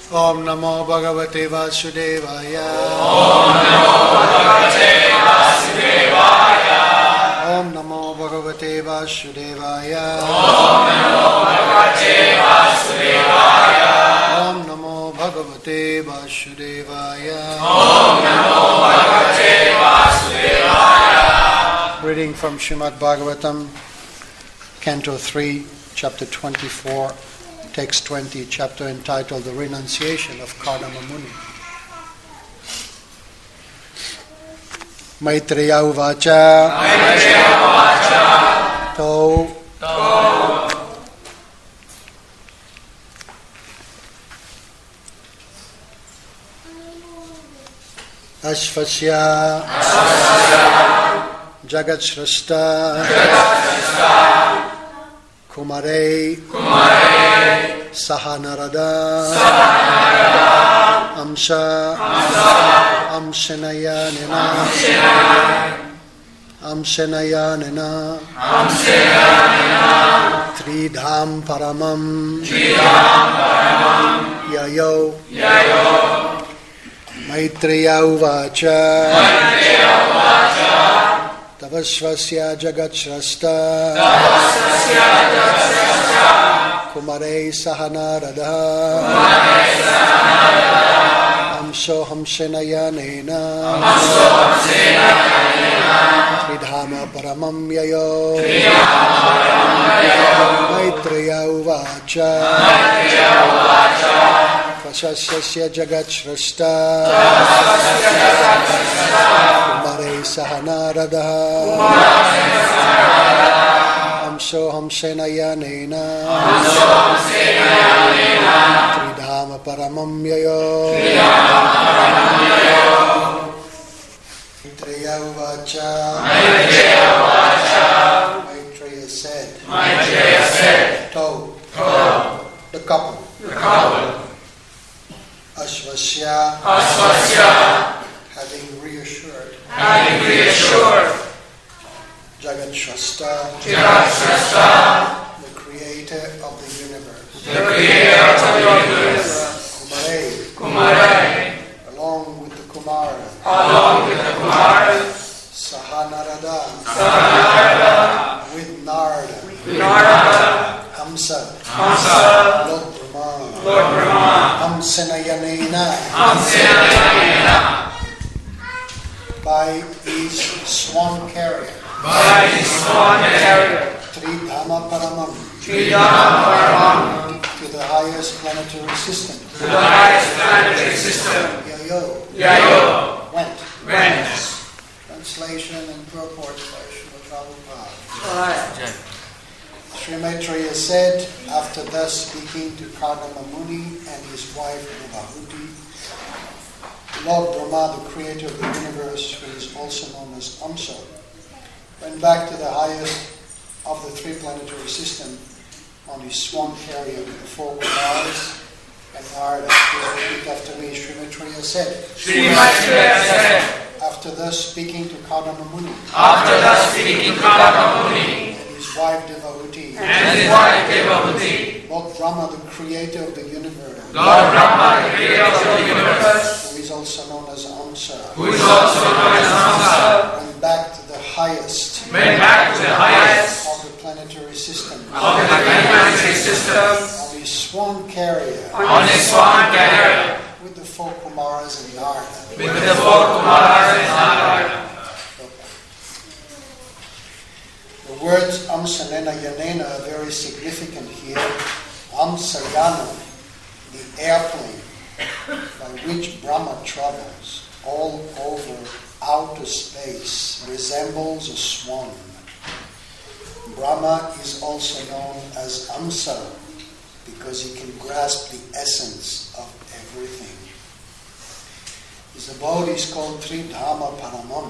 Om Namo Bhagavate Vasudevaya. Om Namo Bhagavate Vasudevaya. Om Namo Bhagavate Vasudevaya. Om Namo Bhagavate Vasudevaya. Om Namo Bhagavate Vasudevaya. Om Namo Bhagavate Vasudevaya. Reading from Srimad Bhagavatam, Canto 3, Chapter 24, Text 20, chapter entitled The Renunciation of Kardama Muni. Maitreya Uvacha. Maitreya Uvacha. To. Ashvasya. Jagat Shrashta. Kumare. Sahanarada. Amsha. Amshenayanena. Tridham Paramam. Yayo. Maitreya Uvacha. Tavasvasya Jagat Shrashta. Kumare Sahanarada. Amso Hamsenayanena. Tridhama Paramam Yayo. Maitreya Uvacha. Vasasya Jagat Shrashta. Kumare Sahanarada. Amso Hamsenayanena. Tridhama Paramam Yayo. Maitreya Uvacha. Maitreya said. To. The couple. Ashvasya. Having reassured. Jagat Shrashta. The creator of the universe. Kumare. Along with the Kumaras. Sahanarada. With Narada. Hamsa. Lord Brahma. Hamsenayanena. By his swan carrier. Tridhama Paramam. To the highest planetary system. Yayo. Went. Translation and purport by Srila Prabhupada. Sri Maitreya said, after thus speaking to Kardama Muni and his wife Devahuti, Lord Brahma, the creator of the universe, who is also known as Amsa, went back to the highest of the three planetary system on his swan carrier with the four Kumaras and Narada. Please repeat after me. Sri Maitreya said. After thus speaking to Kardama Muni. And his wife Devahuti. Lord Brahma, the creator of the universe. Who is also known as Amsa. Went back to the highest. Of the planetary system. On his swan carrier. With the four Kumaras and Narada. The words Amsanena Yanena are very significant here. Amsayana, the airplane by which Brahma travels all over outer space, resembles a swan. Brahma is also known as Amsa because he can grasp the essence of everything. His abode is called Tridhama Paramam.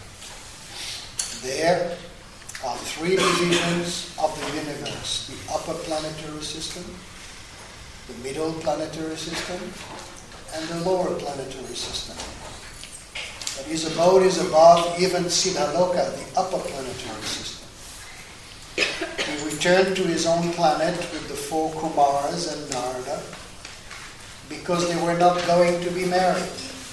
There are three divisions of the universe: the upper planetary system, the middle planetary system, and the lower planetary system. But his abode is above even Siddhaloka, the upper planetary system. He returned to his own planet with the four Kumaras and Narada because they were not going to be married.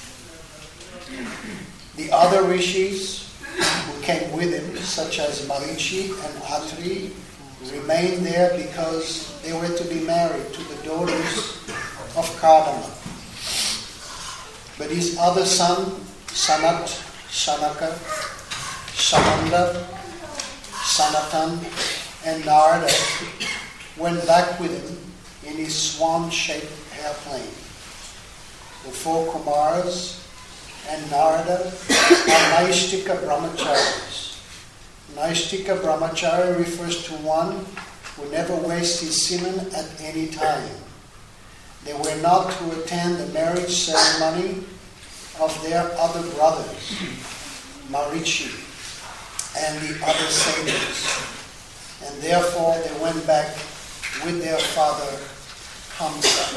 The other rishis who came with him, such as Marichi and Atri, remained there because they were to be married to the daughters of Kadama. But his other son, Sanat, Shanaka, Sananda, Sanatan, and Narada went back with him in his swan-shaped airplane. The four Kumars and Narada are Naishtika Brahmacharis. Naishtika Brahmachari refers to one who never wastes his semen at any time. They were not to attend the marriage ceremony of their other brothers, Marichi, and the other sages. And therefore they went back with their father, Hamsa.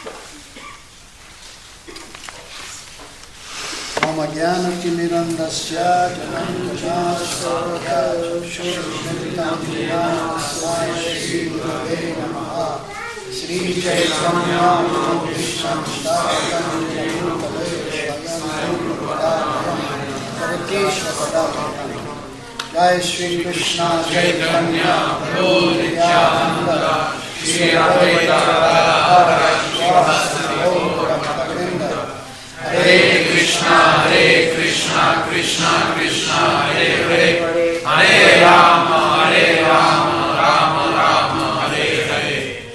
Mama Jnana Timirandasya Janandasya Chakshurmilitam Jnana Shri Gurave Namaha Sri Chaitanya Prabhu Visham Shtavam Jayutale Shayam Guruvadayam Parakesha Vadayam Jai Shri Krishna Chaitanya Prabhu Nityananda Shri Advaita Gadadhara Srivastava Gaura Hare Krishna, Krishna Krishna, Hare Hare, Hare Rama, Rama Rama, Hare Hare.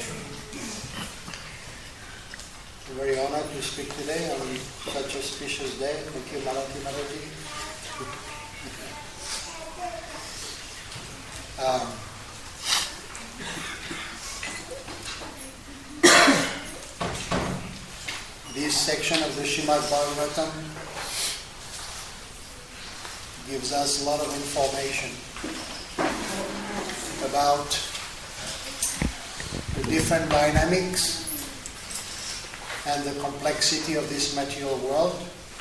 I'm very honored to speak today on such a auspicious day. Thank you, Malati Maraji. This section of the Srimad Bhagavatam gives us a lot of information about the different dynamics and the complexity of this material world,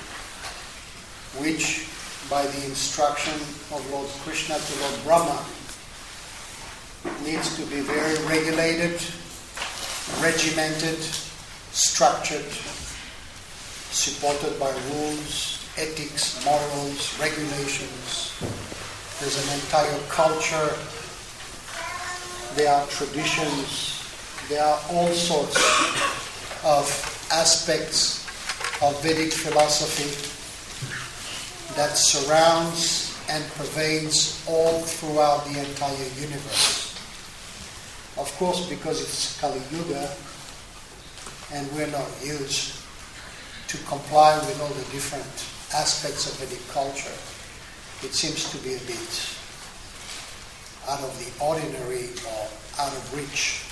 which, by the instruction of Lord Krishna to Lord Brahma, needs to be very regulated, regimented, structured, supported by rules, ethics, morals, regulations. There's an entire culture. There are traditions. There are all sorts of aspects of Vedic philosophy that surrounds and pervades all throughout the entire universe. Of course, because it's Kali Yuga and we're not used to comply with all the different aspects of Vedic culture, it seems to be a bit out of the ordinary or out of reach.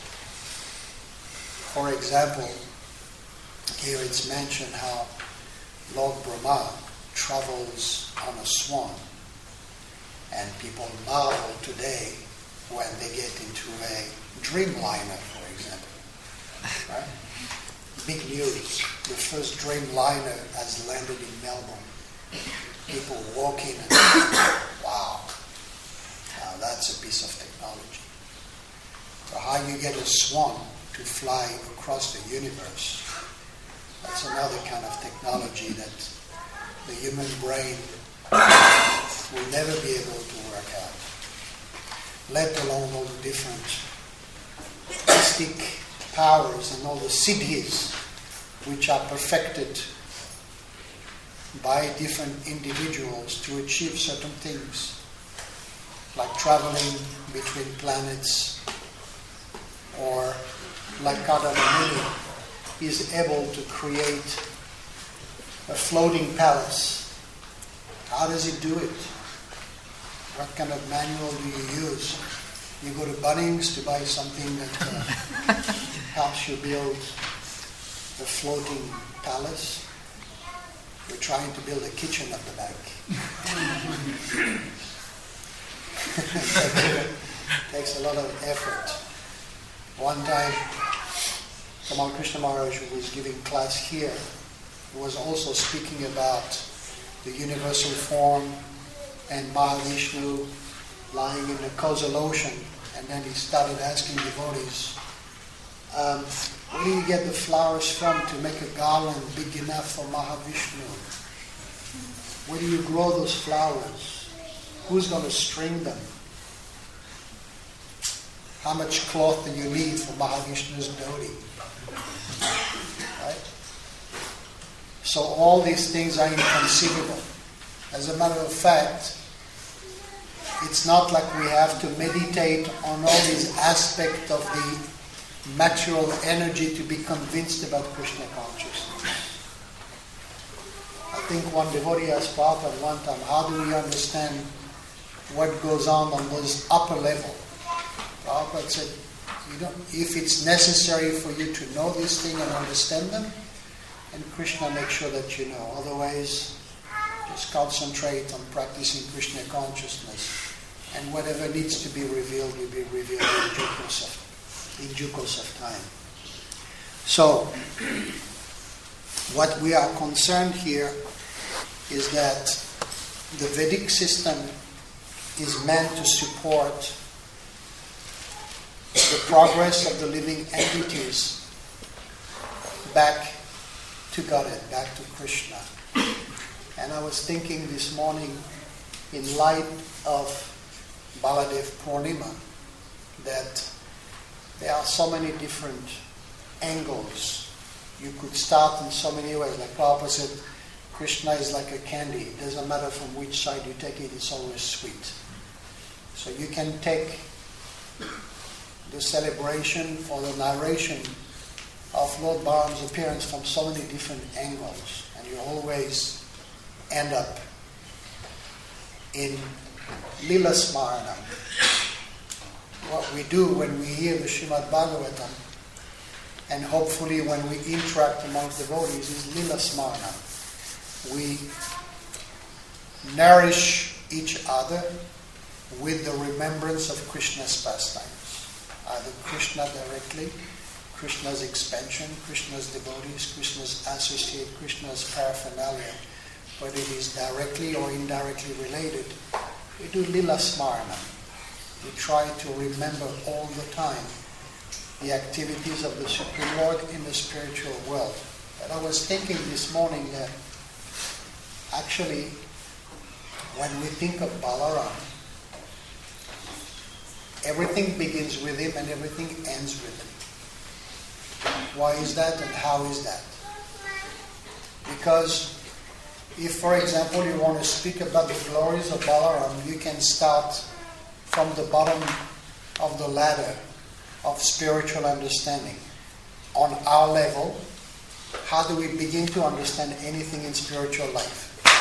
For example, here it's mentioned how Lord Brahma travels on a swan, and people marvel today when they get into a Dreamliner, for example. Right? Big news. The first Dreamliner has landed in Melbourne. People walking and wow, now that's a piece of technology. So how you get a swan to fly across the universe, that's another kind of technology that the human brain will never be able to work out, let alone all the different mystic powers and all the siddhis which are perfected by different individuals to achieve certain things, like traveling between planets, or like Kadama Muni is able to create a floating palace. How does he do it? What kind of manual do you use? You go to Bunnings to buy something that helps you build a floating palace. We're trying to build a kitchen at the back. Takes a lot of effort. One time, Tamal Krishna Maharaj, who was giving class here, was also speaking about the universal form and Mahavishnu lying in the causal ocean, and then he started asking devotees, Where do you get the flowers from to make a garland big enough for Mahavishnu? Where do you grow those flowers? Who's going to string them? How much cloth do you need for Mahavishnu's dhoti? Right? So all these things are inconceivable. As a matter of fact, it's not like we have to meditate on all these aspects of the material energy to be convinced about Krishna consciousness. I think one devotee asked Prabhupada one time, how do we understand what goes on those upper level? Prabhupada said, if it's necessary for you to know this thing and understand them, and Krishna makes sure that you know. Otherwise, just concentrate on practicing Krishna consciousness, and whatever needs to be revealed will be revealed in due course of time. So, what we are concerned here is that the Vedic system is meant to support the progress of the living entities back to Godhead, back to Krishna. And I was thinking this morning, in light of Baladev Purnima, that there are so many different angles. You could start in so many ways. Like Prabhupada said, Krishna is like a candy. It doesn't matter from which side you take it, it's always sweet. So you can take the celebration or the narration of Lord Balaram's appearance from so many different angles, and you always end up in Lila Smaranam. What we do when we hear the Srimad Bhagavatam, and hopefully when we interact amongst devotees, is Lila Smaranam. We nourish each other with the remembrance of Krishna's pastimes. Either Krishna directly, Krishna's expansion, Krishna's devotees, Krishna's associate, Krishna's paraphernalia, whether it is directly or indirectly related. We do Lila Smaranam. We try to remember all the time the activities of the Supreme Lord in the spiritual world. And I was thinking this morning that actually when we think of Balaram, everything begins with him and everything ends with him. Why is that and how is that? Because if, for example, you want to speak about the glories of Balaram, you can start from the bottom of the ladder of spiritual understanding. On our level, how do we begin to understand anything in spiritual life?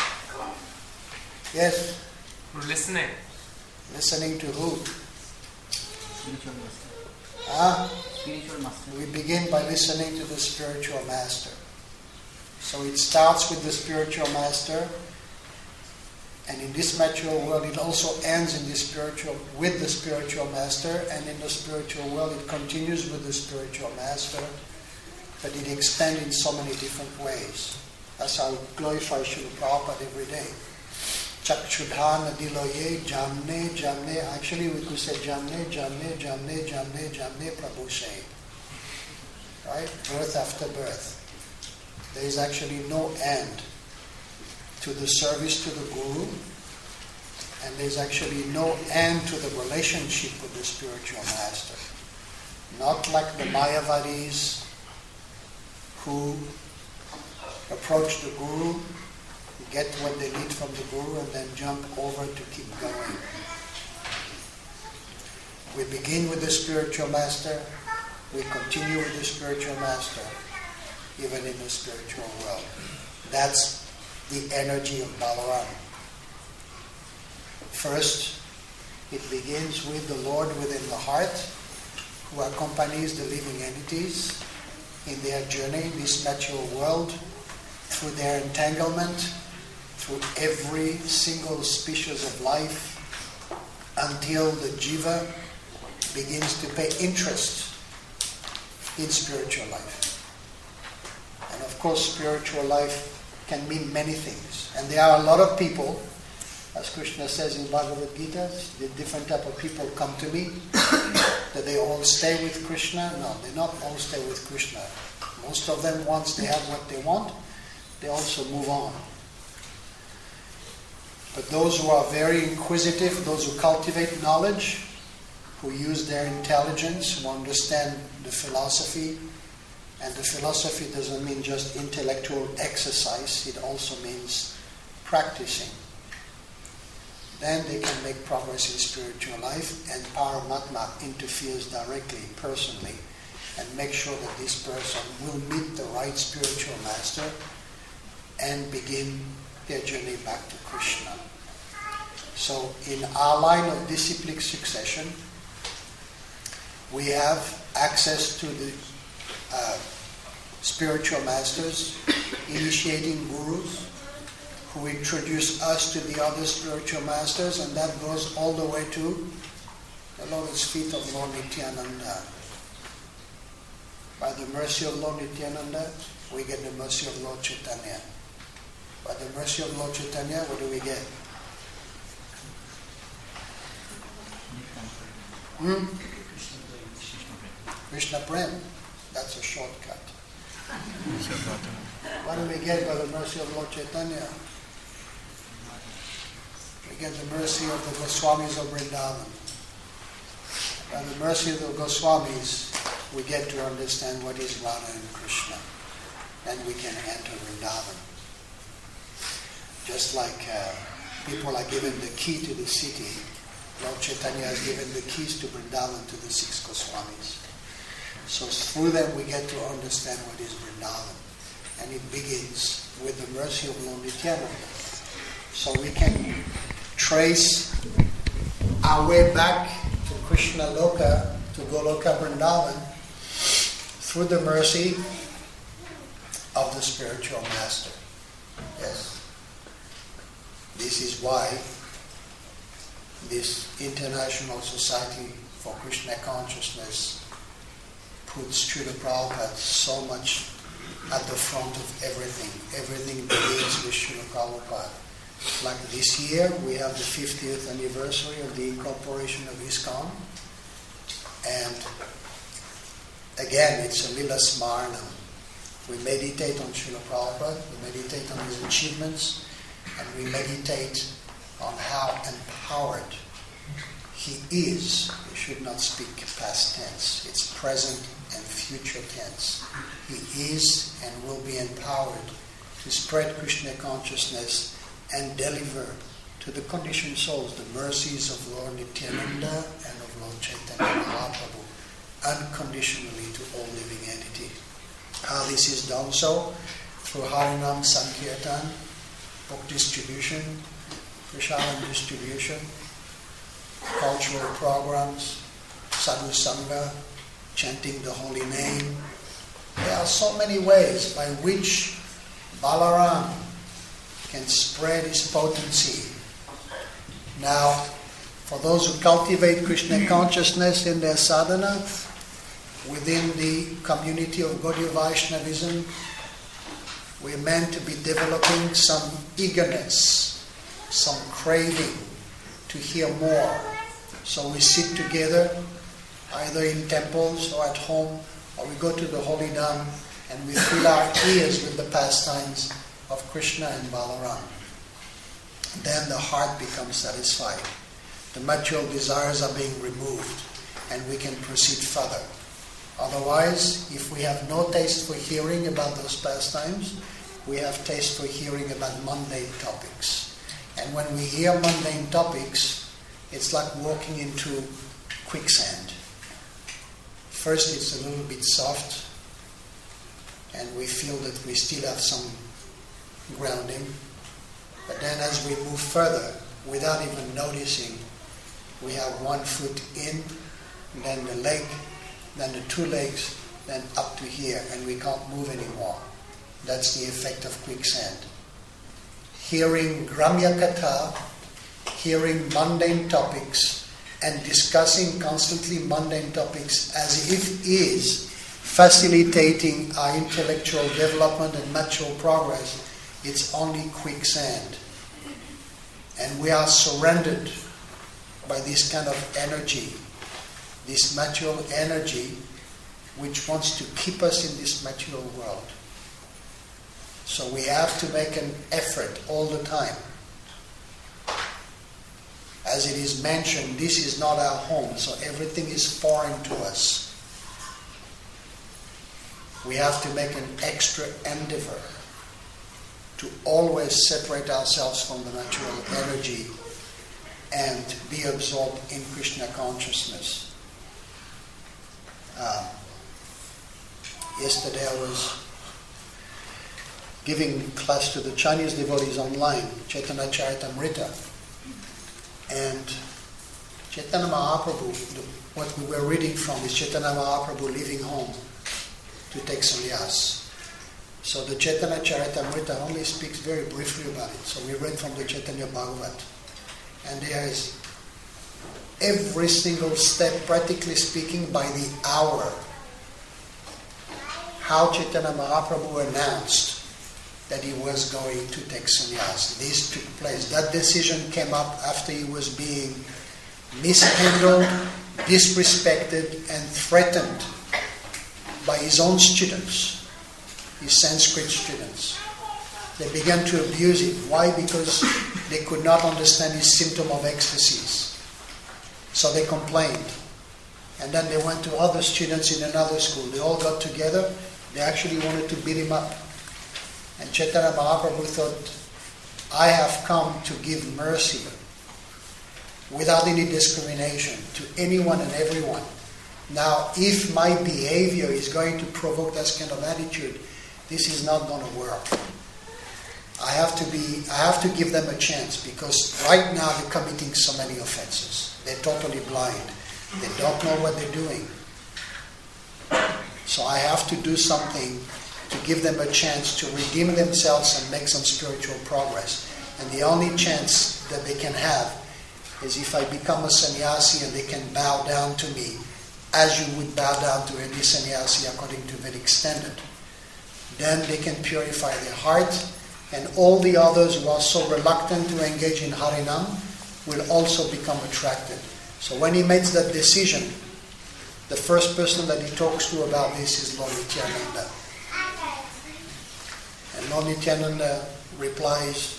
Yes? Listening. Listening to who? Spiritual master. Spiritual master. We begin by listening to the spiritual master. So it starts with the spiritual master, and in this material world it also ends with the spiritual master, and in the spiritual world it continues with the spiritual master, but it expands in so many different ways. That's how we glorify Srila Prabhupada every day. Chakshudhana diloye jamne jamne. Actually we could say jamne jamne jamne jamne jamne prabhushe. Right? Birth after birth. There is actually no end to the service to the Guru, and there's actually no end to the relationship with the spiritual master. Not like the Mayavadis who approach the Guru, get what they need from the Guru, and then jump over to keep going. We begin with the spiritual master, we continue with the spiritual master, even in the spiritual world. That's the energy of Balaram. First, it begins with the Lord within the heart, who accompanies the living entities in their journey in this natural world, through their entanglement, through every single species of life, until the jiva begins to pay interest in spiritual life. And of course, spiritual life can mean many things. And there are a lot of people As Krishna says in Bhagavad Gita, the different type of people come to me. Do they all stay with Krishna? No, they not all stay with Krishna. Most of them, once they have what they want, they also move on. But those who are very inquisitive, those who cultivate knowledge, who use their intelligence, who understand the philosophy, and the philosophy doesn't mean just intellectual exercise, it also means practicing. Then they can make progress in spiritual life, and Paramatma interferes directly, personally, and make sure that this person will meet the right spiritual master and begin their journey back to Krishna. So in our line of disciplic succession, we have access to the spiritual masters, initiating gurus, who introduce us to the other spiritual masters, and that goes all the way to the lotus feet of Lord Nityananda. By the mercy of Lord Nityananda, we get the mercy of Lord Chaitanya. By the mercy of Lord Chaitanya, what do we get? Krishna Prem. That's a shortcut. What do we get by the mercy of Lord Chaitanya? We get the mercy of the Goswamis of Vrindavan. By the mercy of the Goswamis, we get to understand what is Radha and Krishna. Then we can enter Vrindavan. Just like people are given the key to the city, Lord Chaitanya has given the keys to Vrindavan to the 6 Goswamis. So through them we get to understand what is Vrindavan. And it begins with the mercy of Lord Nityananda. So we can trace our way back to Krishna Loka, to Goloka Vrindavan, through the mercy of the spiritual master. Yes. This is why this International Society for Krishna Consciousness puts Srila Prabhupada so much at the front of everything. Everything begins with Srila Prabhupada. Like this year, we have the 50th anniversary of the incorporation of ISKCON. And again, it's a Lila Smarna. We meditate on Srila Prabhupada, we meditate on his achievements, and we meditate on how empowered he is. We should not speak past tense. It's present and future tense. He is and will be empowered to spread Krishna consciousness and deliver to the conditioned souls the mercies of Lord Nityananda and of Lord Chaitanya Mahaprabhu unconditionally to all living entity. How this is done so? Through Harinam Sankirtan, book distribution, Prasadam distribution, cultural programs, sadhu sangha, chanting the holy name. There are so many ways by which Balaram can spread his potency. Now, for those who cultivate Krishna consciousness in their sadhana, within the community of Gaudiya Vaishnavism, we're meant to be developing some eagerness, some craving to hear more. So we sit together, either in temples or at home, or we go to the Holy Dham and we fill our ears with the pastimes of Krishna and Balaram. Then the heart becomes satisfied. The material desires are being removed and we can proceed further. Otherwise, if we have no taste for hearing about those pastimes, we have taste for hearing about mundane topics. And when we hear mundane topics, it's like walking into quicksand. First it's a little bit soft, and we feel that we still have some grounding. But then as we move further, without even noticing, we have one foot in, then the leg, then the 2 legs, then up to here, and we can't move anymore. That's the effect of quicksand. Hearing Gramya Katha, hearing mundane topics, and discussing constantly mundane topics as if is facilitating our intellectual development and material progress, it's only quicksand. And we are surrendered by this kind of energy, this material energy which wants to keep us in this material world. So we have to make an effort all the time. As it is mentioned, this is not our home, so everything is foreign to us. We have to make an extra endeavor to always separate ourselves from the natural energy and be absorbed in Krishna consciousness. Yesterday I was giving class to the Chinese devotees online, Chaitanya Charitamrita, and Chaitanya Mahaprabhu, what we were reading from is Chaitanya Mahaprabhu leaving home to take sannyas. So the Chaitanya Charitamrita only speaks very briefly about it. So we read from the Chaitanya Bhagavat. And there is every single step, practically speaking, by the hour, how Chaitanya Mahaprabhu announced that he was going to take sannyas. This took place. That decision came up after he was being mishandled, disrespected, and threatened by his own students, his Sanskrit students. They began to abuse him. Why? Because they could not understand his symptom of ecstasies. So they complained. And then they went to other students in another school. They all got together. They actually wanted to beat him up. And Chaitanya Mahaprabhu thought, I have come to give mercy without any discrimination to anyone and everyone. Now, if my behavior is going to provoke that kind of attitude, this is not going to work. I have to give them a chance, because right now they're committing so many offenses. They're totally blind. They don't know what they're doing. So I have to do something to give them a chance to redeem themselves and make some spiritual progress. And the only chance that they can have is if I become a sannyasi and they can bow down to me as you would bow down to any sannyasi according to Vedic standard. Then they can purify their heart, and all the others who are so reluctant to engage in Harinam will also become attracted. So when he makes that decision, the first person that he talks to about this is Lord Nityananda. And Lord Nityananda replies,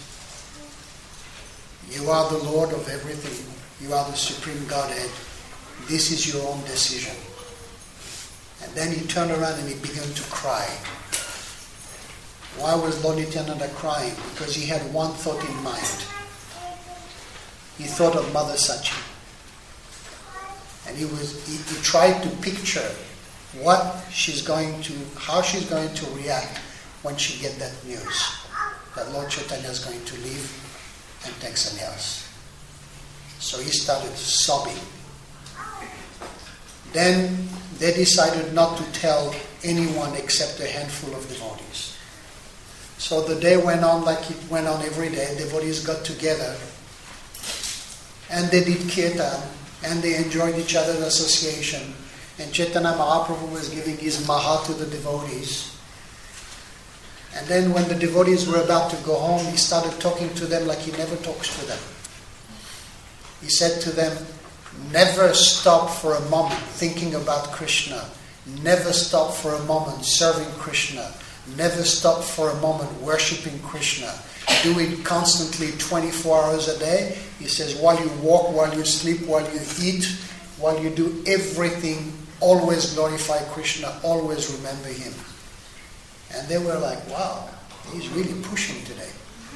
you are the Lord of everything. You are the Supreme Godhead. This is your own decision. And then he turned around and he began to cry. Why was Lord Nityananda crying? Because he had one thought in mind. He thought of Mother Sachi. And he tried to picture how she's going to react when she gets that news that Lord Chaitanya is going to leave and take sannyas. So he started sobbing. Then they decided not to tell anyone except a handful of devotees. So the day went on like it went on every day. Devotees got together and they did kirtan and they enjoyed each other's association. And Chaitanya Mahaprabhu was giving his maha to the devotees. And then when the devotees were about to go home, he started talking to them like he never talks to them. He said to them, never stop for a moment thinking about Krishna. Never stop for a moment serving Krishna. Never stop for a moment worshipping Krishna. Do it constantly 24 hours a day. He says, while you walk, while you sleep, while you eat, while you do everything, always glorify Krishna, always remember him. And they were like, wow, he's really pushing today.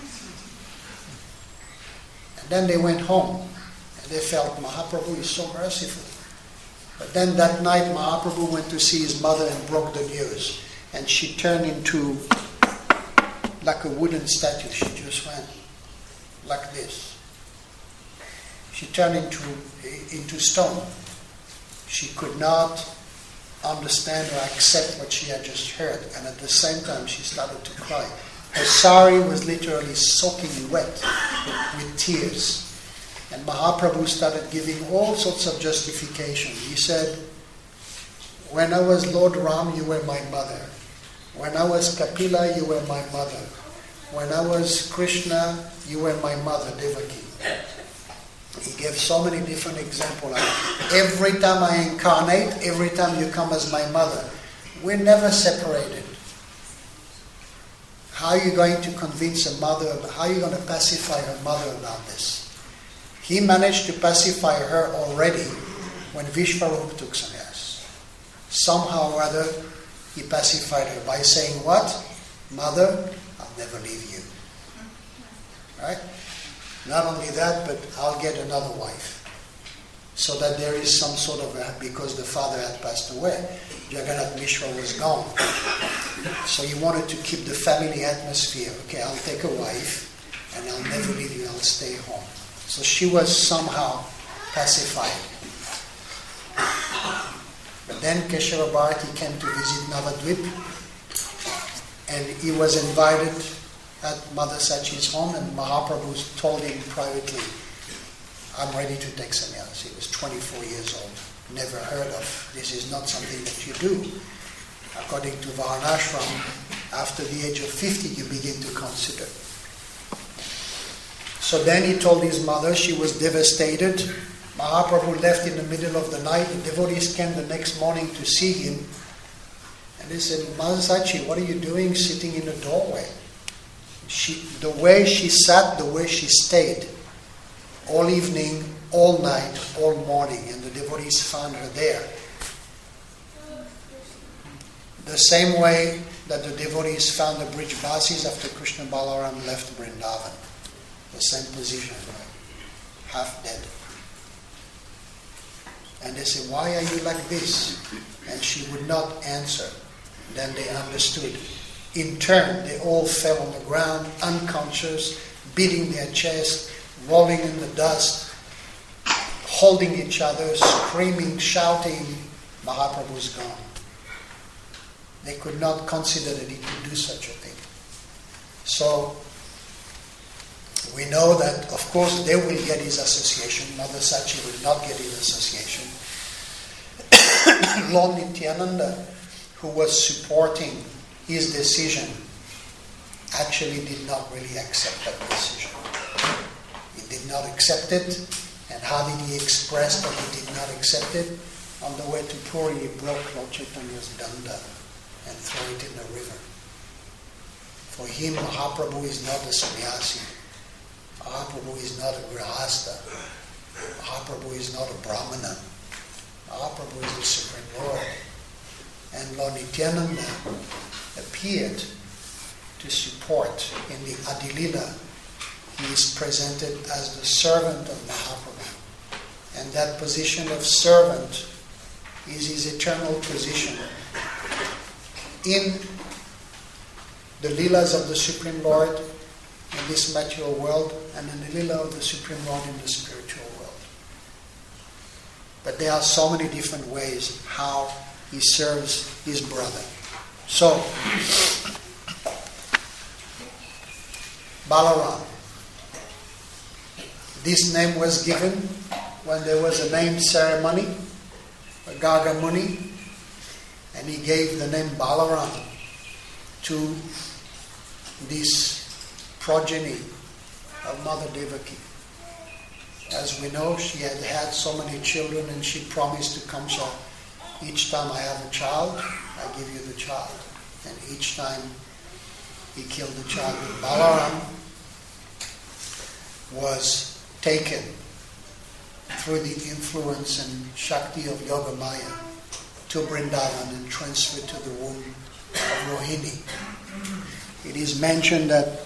And then they went home and they felt Mahaprabhu is so merciful. But then that night Mahaprabhu went to see his mother and broke the news. And she turned into like a wooden statue. She just went like this. She turned into stone. She could not understand or accept what she had just heard. And at the same time, she started to cry. Her sari was literally soaking wet with tears. And Mahaprabhu started giving all sorts of justification. He said, when I was Lord Ram, you were my mother. When I was Kapila, you were my mother. When I was Krishna, you were my mother, Devaki. He gave so many different examples. Like, every time I incarnate, every time you come as my mother. We're never separated. How are you going to convince a mother? How are you going to pacify her mother about this? He managed to pacify her already when Vishvarupa took sannyas. Somehow or other, he pacified her by saying what? Mother, I'll never leave you. Right? Not only that, but I'll get another wife. So that there is some sort of because the father had passed away, Jagannath Mishra was gone. So he wanted to keep the family atmosphere. Okay, I'll take a wife and I'll never leave you, I'll stay home. So she was somehow pacified. But then Keshava Bharati came to visit Navadvip, and he was invited at Mother Sachi's home, and Mahaprabhu told him privately, I'm ready to take sannyas. He was 24 years old. Never heard of. This is not something that you do. According to Varnashram, after the age of 50 you begin to consider. So then he told his mother, she was devastated. Mahaprabhu left in the middle of the night. The devotees came the next morning to see him. And they said, Mother Sachi, what are you doing sitting in the doorway? The way she sat, the way she stayed. All evening, all night, all morning. And the devotees found her there. The same way that the devotees found the Brijbasis after Krishna Balaram left Vrindavan. The same position, right? Half dead. And they said, why are you like this? And she would not answer. Then they understood. In turn, they all fell on the ground, unconscious, beating their chest, rolling in the dust, holding each other, screaming, shouting, Mahaprabhu's gone. They could not consider that he could do such a thing. So, we know that, of course, they will get his association. Mother Sachi will not get his association. Lord Nityananda, who was supporting his decision, actually did not really accept that decision. He did not accept it. And how did he express that he did not accept it? On the way to Puri, he broke Lord Chaitanya's danda and threw it in the river. For him, Mahaprabhu is not a sannyasi. Mahaprabhu is not a grihasta. Mahaprabhu is not a brahmana. Mahaprabhu is the Supreme Lord. And Lord Nityananda appeared to support in the Adilila. He is presented as the servant of Mahaprabhu. And that position of servant is his eternal position in the Leelas of the Supreme Lord in this material world and in the Leela of the Supreme Lord in the spiritual world. But there are so many different ways how he serves his brother. So, Balaram. This name was given when there was a name ceremony, a Garga Muni, and he gave the name Balaram to this progeny of Mother Devaki. As we know, she had had so many children and she promised to Kamsa, each time I have a child, I give you the child. And each time he killed the child. Balaram was taken through the influence and Shakti of Yogamaya to Vrindavan and transferred to the womb of Rohini. It is mentioned that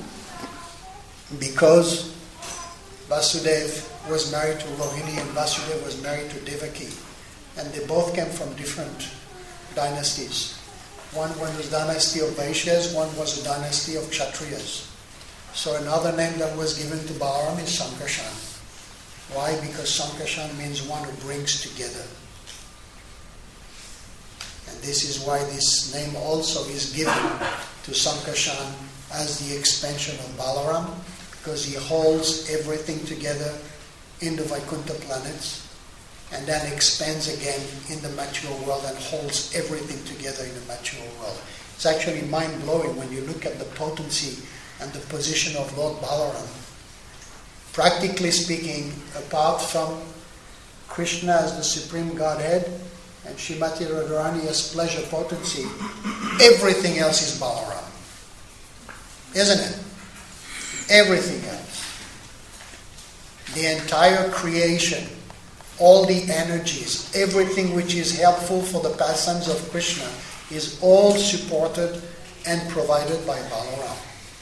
because Vasudeva was married to Rohini and Vasudeva was married to Devaki, and they both came from different dynasties. One was dynasty of Vaishyas, one was a dynasty of Kshatriyas. So another name that was given to Balaram is Sankarshan. Why? Because Sankarshan means one who brings together. And this is why this name also is given to Sankarshan as the expansion of Balaram, because he holds everything together in the Vaikuntha planets and then expands again in the material world and holds everything together in the material world. It's actually mind-blowing when you look at the potency and the position of Lord Balaram. Practically speaking, apart from Krishna as the Supreme Godhead and Srimati Radharani as pleasure potency, everything else is Balaram. Isn't it? Everything else. The entire creation, all the energies, everything which is helpful for the pastimes of Krishna is all supported and provided by Balaram.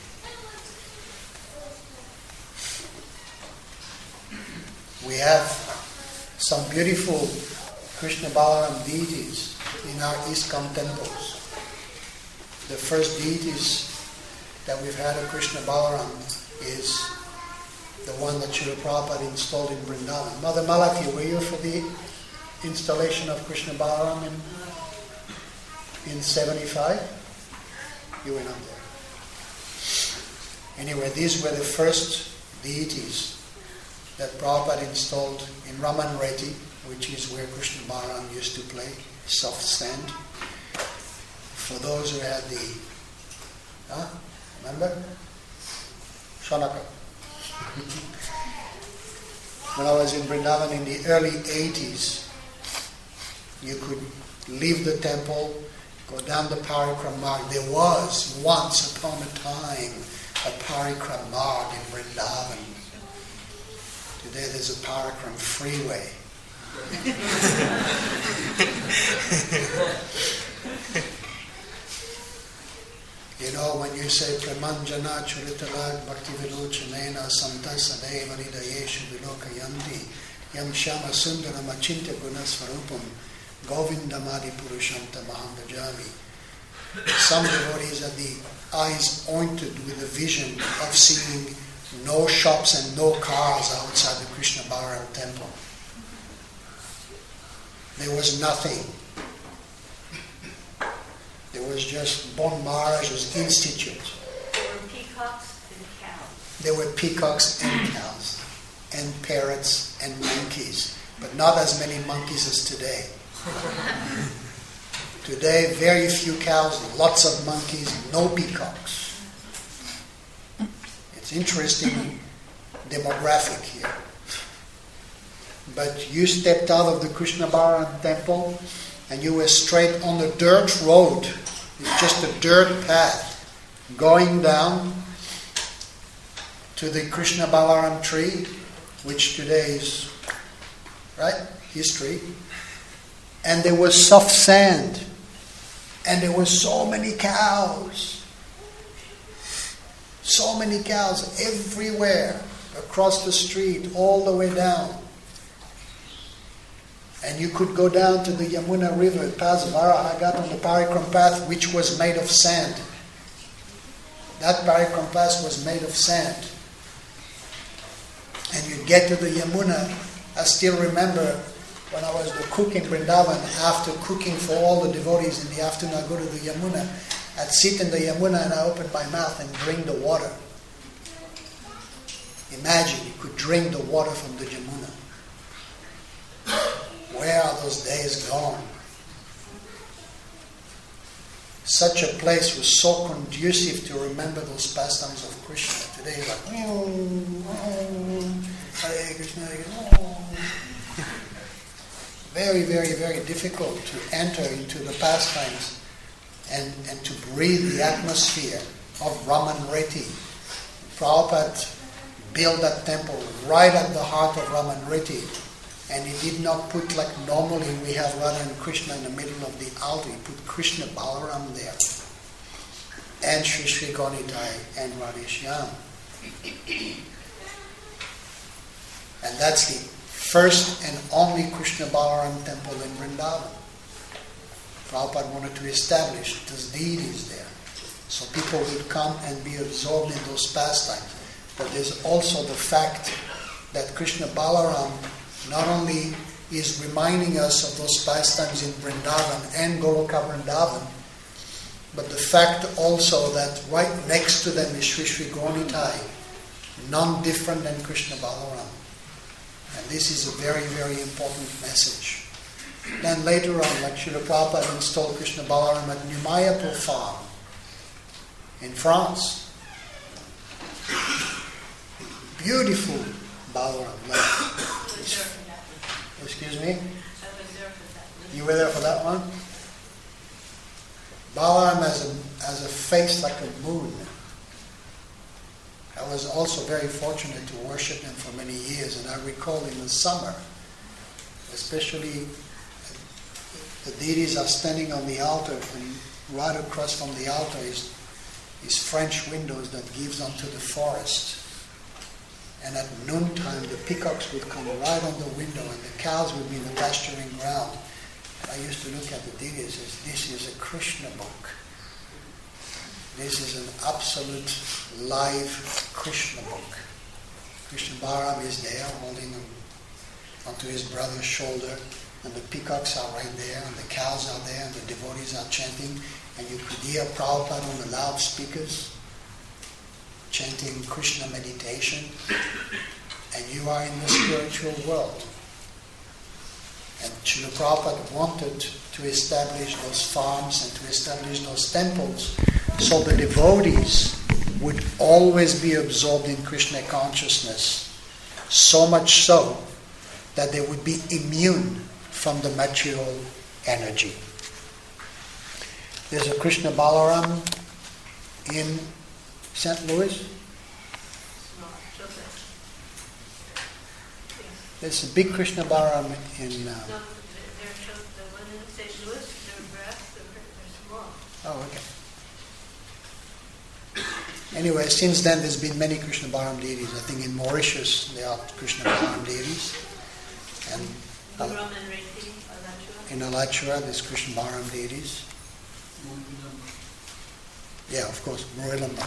We have some beautiful Krishna Balaram deities in our ISKCON temples. The first deities that we've had of Krishna Balaram is the one that Srila Prabhupada installed in Vrindavan. Mother Malati, were you for the installation of Krishna Balaram in 75? You went up there. Anyway, these were the first deities that Prabhupada installed in Raman Reti, which is where Krishna Balaram used to play, soft sand. For those who had the, remember? Shanaka. When I was in Vrindavan in the early 80s, you could leave the temple, go down the Parikram Marg. There was, once upon a time, a Parikram Marg in Vrindavan. Today there's a Parikram freeway. You know, when you say Pramanjana Churitalag Bhakti Vilochanena Santa Sadeva Hridayeshu Vilokayanti Yam Shama Sundaram Achintya Gunasvarupam Govindamadi Purushanta Mahandajami. Some devotees had the eyes ointed with the vision of seeing no shops and no cars outside the Krishna Balaram temple. There was nothing. There was just Bon Maharaj's institute. There were peacocks and cows. There were peacocks and cows, and parrots and monkeys, but not as many monkeys as today. Today, very few cows, lots of monkeys, no peacocks. It's interesting demographic here. But you stepped out of the Krishna Balaram temple and you were straight on the dirt road. It's just a dirt path going down to the Krishna Balaram tree, which today is, right, history. And there was soft sand. And there were so many cows. So many cows everywhere, across the street, all the way down. And you could go down to the Yamuna River, past Varahagat on the Parikram path, which was made of sand. That Parikram path was made of sand. And you'd get to the Yamuna. I still remember when I was the cook in Vrindavan, after cooking for all the devotees in the afternoon, I go to the Yamuna. I'd sit in the Yamuna and I opened my mouth and drink the water. Imagine you could drink the water from the Yamuna. Where are those days gone? Such a place was so conducive to remember those pastimes of Krishna. Today it's like, Hare Krishna, Hare Krishna. Very, very, very difficult to enter into the pastimes and to breathe the atmosphere of Raman Reti. Prabhupada built that temple right at the heart of Raman Reti. And he did not put, like normally we have Radha and Krishna in the middle of the altar. He put Krishna Balaram there. And Sri Sri Gaunitai and Radhishyam. And that's the first and only Krishna Balaram temple in Vrindavan. Prabhupada wanted to establish those deities there. So people would come and be absorbed in those pastimes. But there's also the fact that Krishna Balaram not only is reminding us of those pastimes in Vrindavan and Goloka Vrindavan, but the fact also that right next to them is Sri Sri Gaunitai, none different than Krishna Balaram. And this is a very, very important message. Then later on, like Srila Prabhupada installed Krishna Balaram at Numayapur farm in France. Beautiful Balaram left. Excuse me? I was there for that. You were there for that one? Balaram has a face like a moon. I was also very fortunate to worship him for many years, and I recall in the summer, especially the deities are standing on the altar, and right across from the altar is French windows that gives onto the forest. And at noontime, the peacocks would come right on the window, and the cows would be in the pasturing ground. I used to look at the deities as this is a Krishna book. This is an absolute live Krishna book. Krishna Balaram is there holding onto his brother's shoulder, and the peacocks are right there, and the cows are there, and the devotees are chanting, and you could hear Prabhupada on the loudspeakers chanting Krishna meditation, and you are in the spiritual world. And Srila Prabhupada wanted to establish those farms and to establish those temples so the devotees would always be absorbed in Krishna consciousness, so much so that they would be immune from the material energy. There's a Krishna Balaram in St. Louis. There's a big Krishna Balaram in... No, the one in St. Louis, they're brass, they're small. Oh, okay. Anyway, since then there's been many Krishna Balaram deities. I think in Mauritius there are Krishna Balaram deities. And in Alachua there's Krishna Balaram deities. Yeah, of course, Muralamba.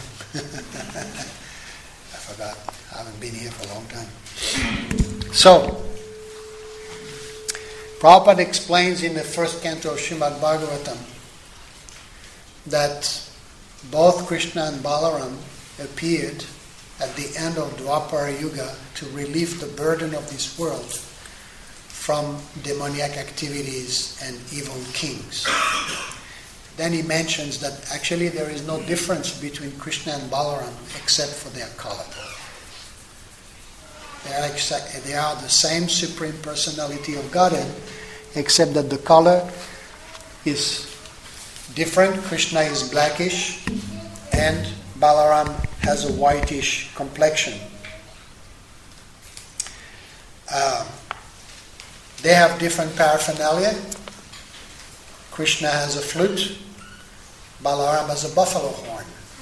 I forgot. I haven't been here for a long time. So, Prabhupada explains in the first canto of Srimad Bhagavatam that both Krishna and Balaram appeared at the end of Dwapara Yuga to relieve the burden of this world from demoniac activities and evil kings. Then he mentions that actually there is no difference between Krishna and Balaram except for their color. They are the same Supreme Personality of Godhead, except that the color is different. Krishna is blackish and Balaram has a whitish complexion. They have different paraphernalia. Krishna has a flute, Balaram has a buffalo horn.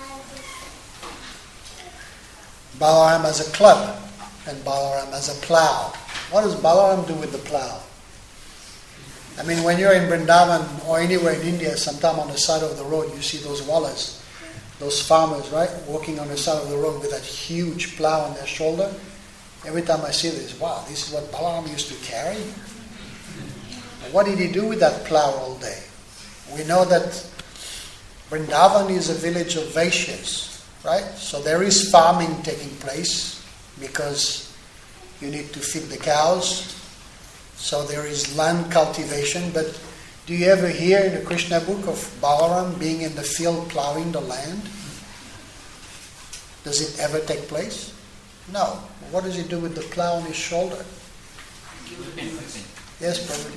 Balaram has a club, and Balaram has a plow. What does Balaram do with the plow? I mean, when you're in Vrindavan or anywhere in India, sometime on the side of the road, you see those wallahs, those farmers, right, walking on the side of the road with that huge plow on their shoulder. Every time I see this, wow, this is what Balaram used to carry? What did he do with that plow all day? We know that Vrindavan is a village of Vaishyas, right? So there is farming taking place because you need to feed the cows. So there is land cultivation. But do you ever hear in the Krishna book of Balaram being in the field plowing the land? Does it ever take place? No. What does he do with the plow on his shoulder? Yes, Prabhupada.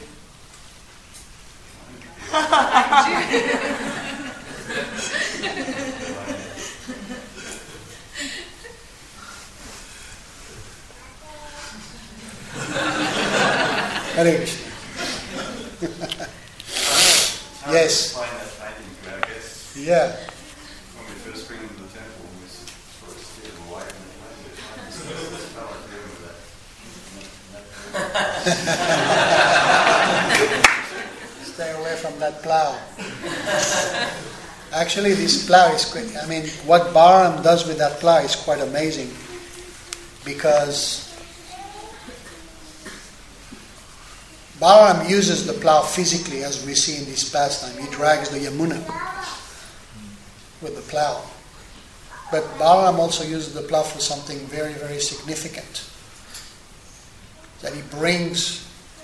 Hare Krishna. Yes. Find that painting, I guess. Yeah. When we first bring them to the temple, we sort of steer them away from the so it's kind of like dealing with that. Stay away from that plow. Actually, this plow is quick. I mean, what Balaram does with that plow is quite amazing, because Balaram uses the plow physically, as we see in this pastime. He drags the Yamuna with the plow. But Balaram also uses the plow for something very, very significant. That he brings,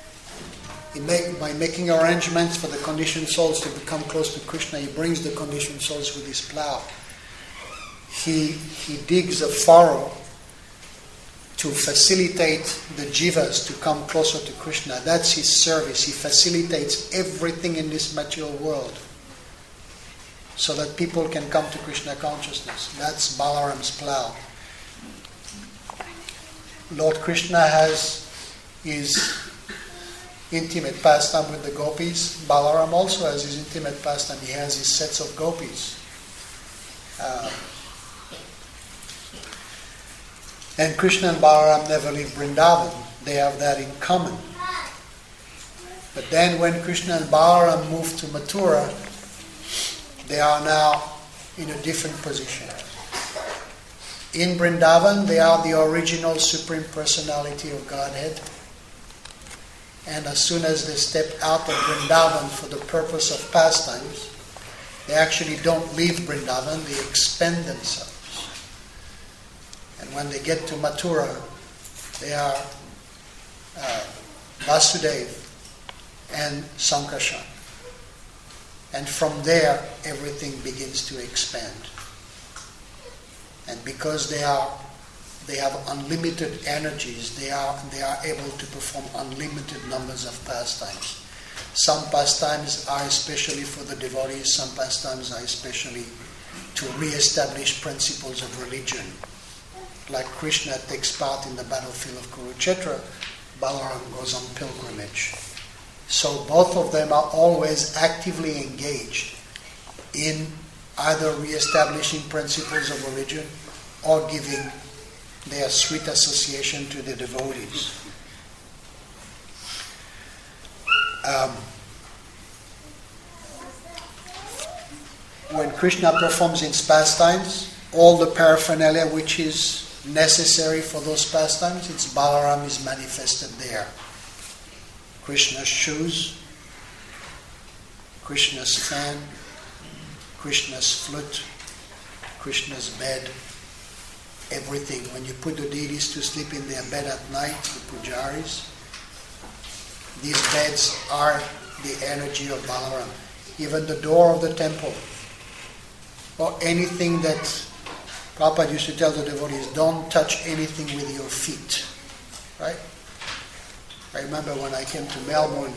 by making arrangements for the conditioned souls to become close to Krishna, he brings the conditioned souls with his plow. He digs a furrow to facilitate the jivas to come closer to Krishna. That's his service. He facilitates everything in this material world so that people can come to Krishna consciousness. That's Balaram's plow. Lord Krishna has his intimate pastime with the gopis. Balaram also has his intimate pastime. He has his sets of gopis. And Krishna and Balaram never leave Vrindavan. They have that in common. But then when Krishna and Balaram move to Mathura, they are now in a different position. In Vrindavan, they are the original Supreme Personality of Godhead. And as soon as they step out of Vrindavan for the purpose of pastimes, they actually don't leave Vrindavan, they expand themselves. And when they get to Mathura, they are Vasudeva and Sankarshan. And from there, everything begins to expand. And because they have unlimited energies, they are able to perform unlimited numbers of pastimes. Some pastimes are especially for the devotees, some pastimes are especially to re-establish principles of religion. Like Krishna takes part in the battlefield of Kurukshetra, Balaram goes on pilgrimage. So both of them are always actively engaged in either re-establishing principles of religion or giving their sweet association to the devotees. When Krishna performs his pastimes, all the paraphernalia which is necessary for those pastimes, it's Balaram is manifested there. Krishna's shoes, Krishna's fan, Krishna's flute, Krishna's bed, everything. When you put the deities to sleep in their bed at night, the pujaris, these beds are the energy of Balaram. Even the door of the temple, or anything that Prabhupada used to tell the devotees, don't touch anything with your feet. Right? I remember when I came to Melbourne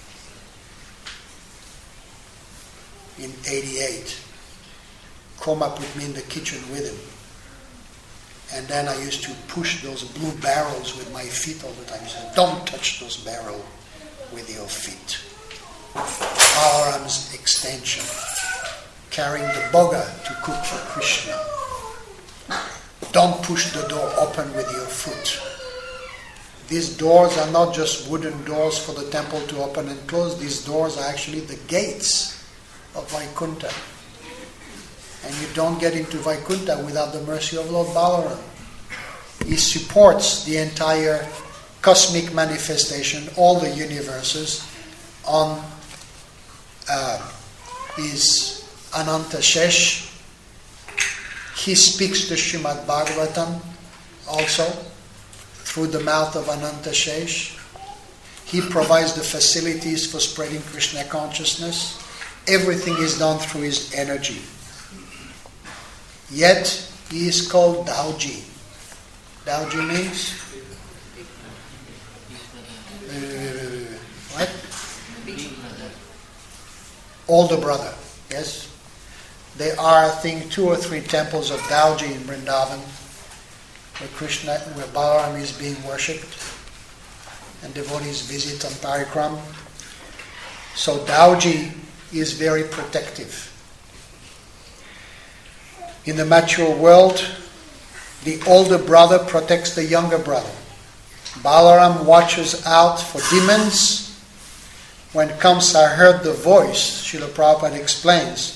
in 88, Koma put me in the kitchen with him. And then I used to push those blue barrels with my feet all the time. He said, don't touch those barrels with your feet. Balaram's extension, carrying the boga to cook for Krishna. Don't push the door open with your foot. These doors are not just wooden doors for the temple to open and close. These doors are actually the gates of Vaikuntha. And you don't get into Vaikuntha without the mercy of Lord Balaram. He supports the entire cosmic manifestation, all the universes, on his Ananta Shesh. He speaks the Srimad Bhagavatam also through the mouth of Ananta Shesh. He provides the facilities for spreading Krishna consciousness. Everything is done through his energy. Yet he is called Dauji. Dauji means? What? Older brother. Yes. There are, I think, 2 or 3 temples of Dauji in Vrindavan where Balaram is being worshipped, and devotees visit on parikram. So Dauji is very protective. In the material world, the older brother protects the younger brother. Balaram watches out for demons. When Kamsa heard the voice, Srila Prabhupada explains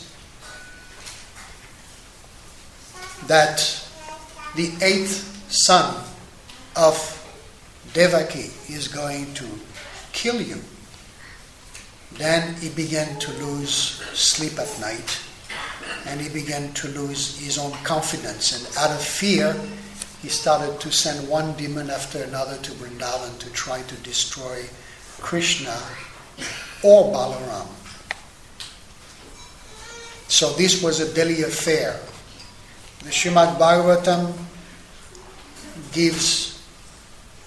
that the 8th son of Devaki is going to kill you. Then he began to lose sleep at night, and he began to lose his own confidence. And out of fear, he started to send one demon after another to Vrindavan to try to destroy Krishna or Balaram. So this was a Delhi affair. The Srimad Bhagavatam gives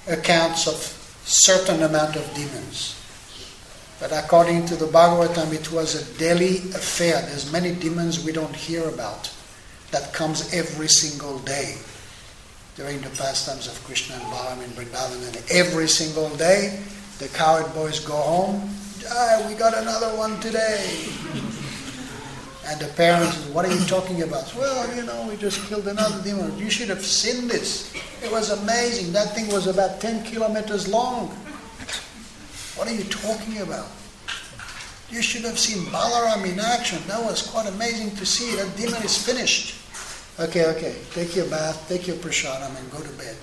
accounts of certain amount of demons. But according to the Bhagavatam, it was a daily affair. There's many demons we don't hear about that comes every single day during the pastimes of Krishna and Balaram in Vrindavan. And every single day, the cowherd boys go home. We got another one today. And the parents, what are you talking about? Well, we just killed another demon. You should have seen this. It was amazing. That thing was about 10 kilometers long. What are you talking about? You should have seen Balaram in action. That was quite amazing to see. That demon is finished. Okay. Take your bath, take your prasadam and go to bed.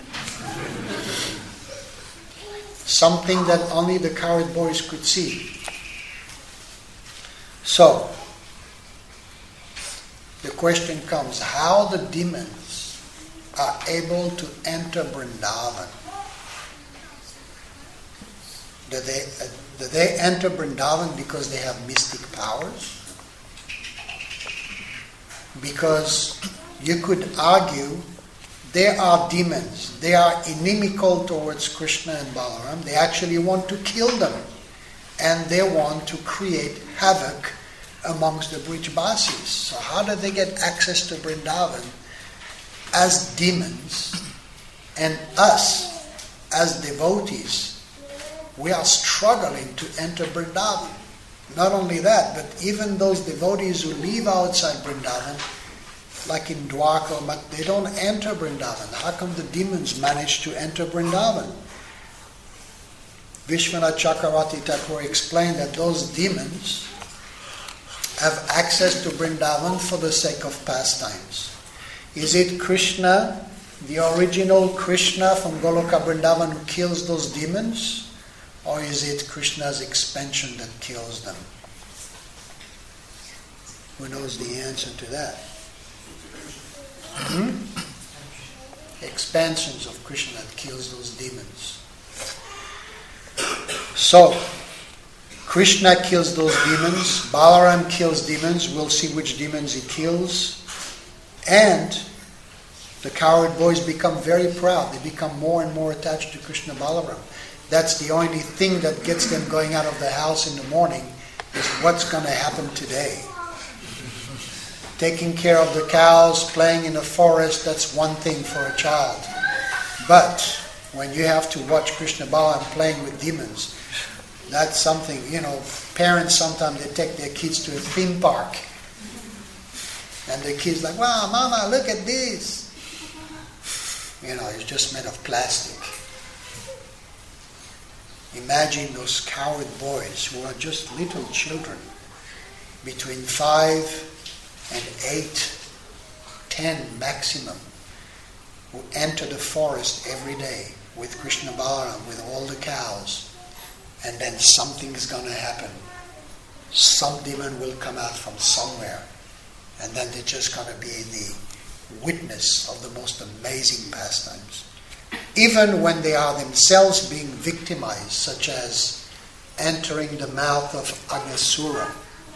Something that only the cowherd boys could see. So, the question comes, how the demons are able to enter Vrindavan? Do they enter Vrindavan because they have mystic powers? Because you could argue they are demons. They are inimical towards Krishna and Balaram. They actually want to kill them. And they want to create havoc amongst the Brijbasis. So how do they get access to Vrindavan as demons? And us, as devotees, we are struggling to enter Vrindavan. Not only that, but even those devotees who live outside Vrindavan, like in Dwarka, but they don't enter Vrindavan. How come the demons manage to enter Vrindavan? Vishwanath Chakravarti Thakur explained that those demons have access to Vrindavan for the sake of pastimes. Is it Krishna, the original Krishna from Goloka Vrindavan, who kills those demons? Or is it Krishna's expansion that kills them? Who knows the answer to that? Expansions of Krishna that kills those demons. So, Krishna kills those demons, Balaram kills demons, we'll see which demons he kills, and the cowherd boys become very proud. They become more and more attached to Krishna Balaram. That's the only thing that gets them going out of the house in the morning, is what's going to happen today. Taking care of the cows, playing in the forest, that's one thing for a child. But when you have to watch Krishna Balaram playing with demons, that's something, parents sometimes they take their kids to a theme park. And the kids like, wow, mama, look at this. It's just made of plastic. Imagine those cowherd boys who are just little children, between 5 and 8, 10 maximum, who enter the forest every day with Krishna Balaram, with all the cows, and then something's going to happen. Some demon will come out from somewhere, and then they're just going to be the witness of the most amazing pastimes. Even when they are themselves being victimized, such as entering the mouth of Aghasura.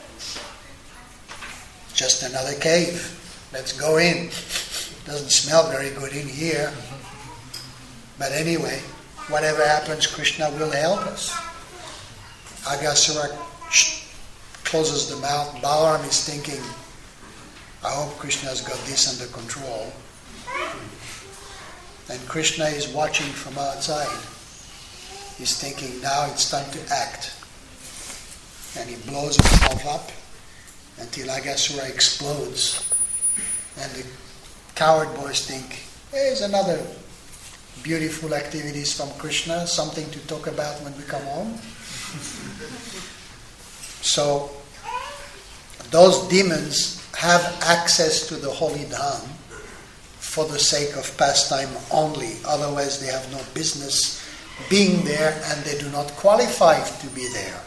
Just another cave. Let's go in. Doesn't smell very good in here. But anyway, whatever happens, Krishna will help us. Aghasura closes the mouth. Balaram is thinking, I hope Krishna's got this under control. And Krishna is watching from outside. He's thinking, now it's time to act. And he blows himself up until Aghasura explodes. And the cowherd boys think, here's another beautiful activities from Krishna, something to talk about when we come home. So, those demons have access to the holy dham for the sake of pastime only. Otherwise, they have no business being there, and they do not qualify to be there.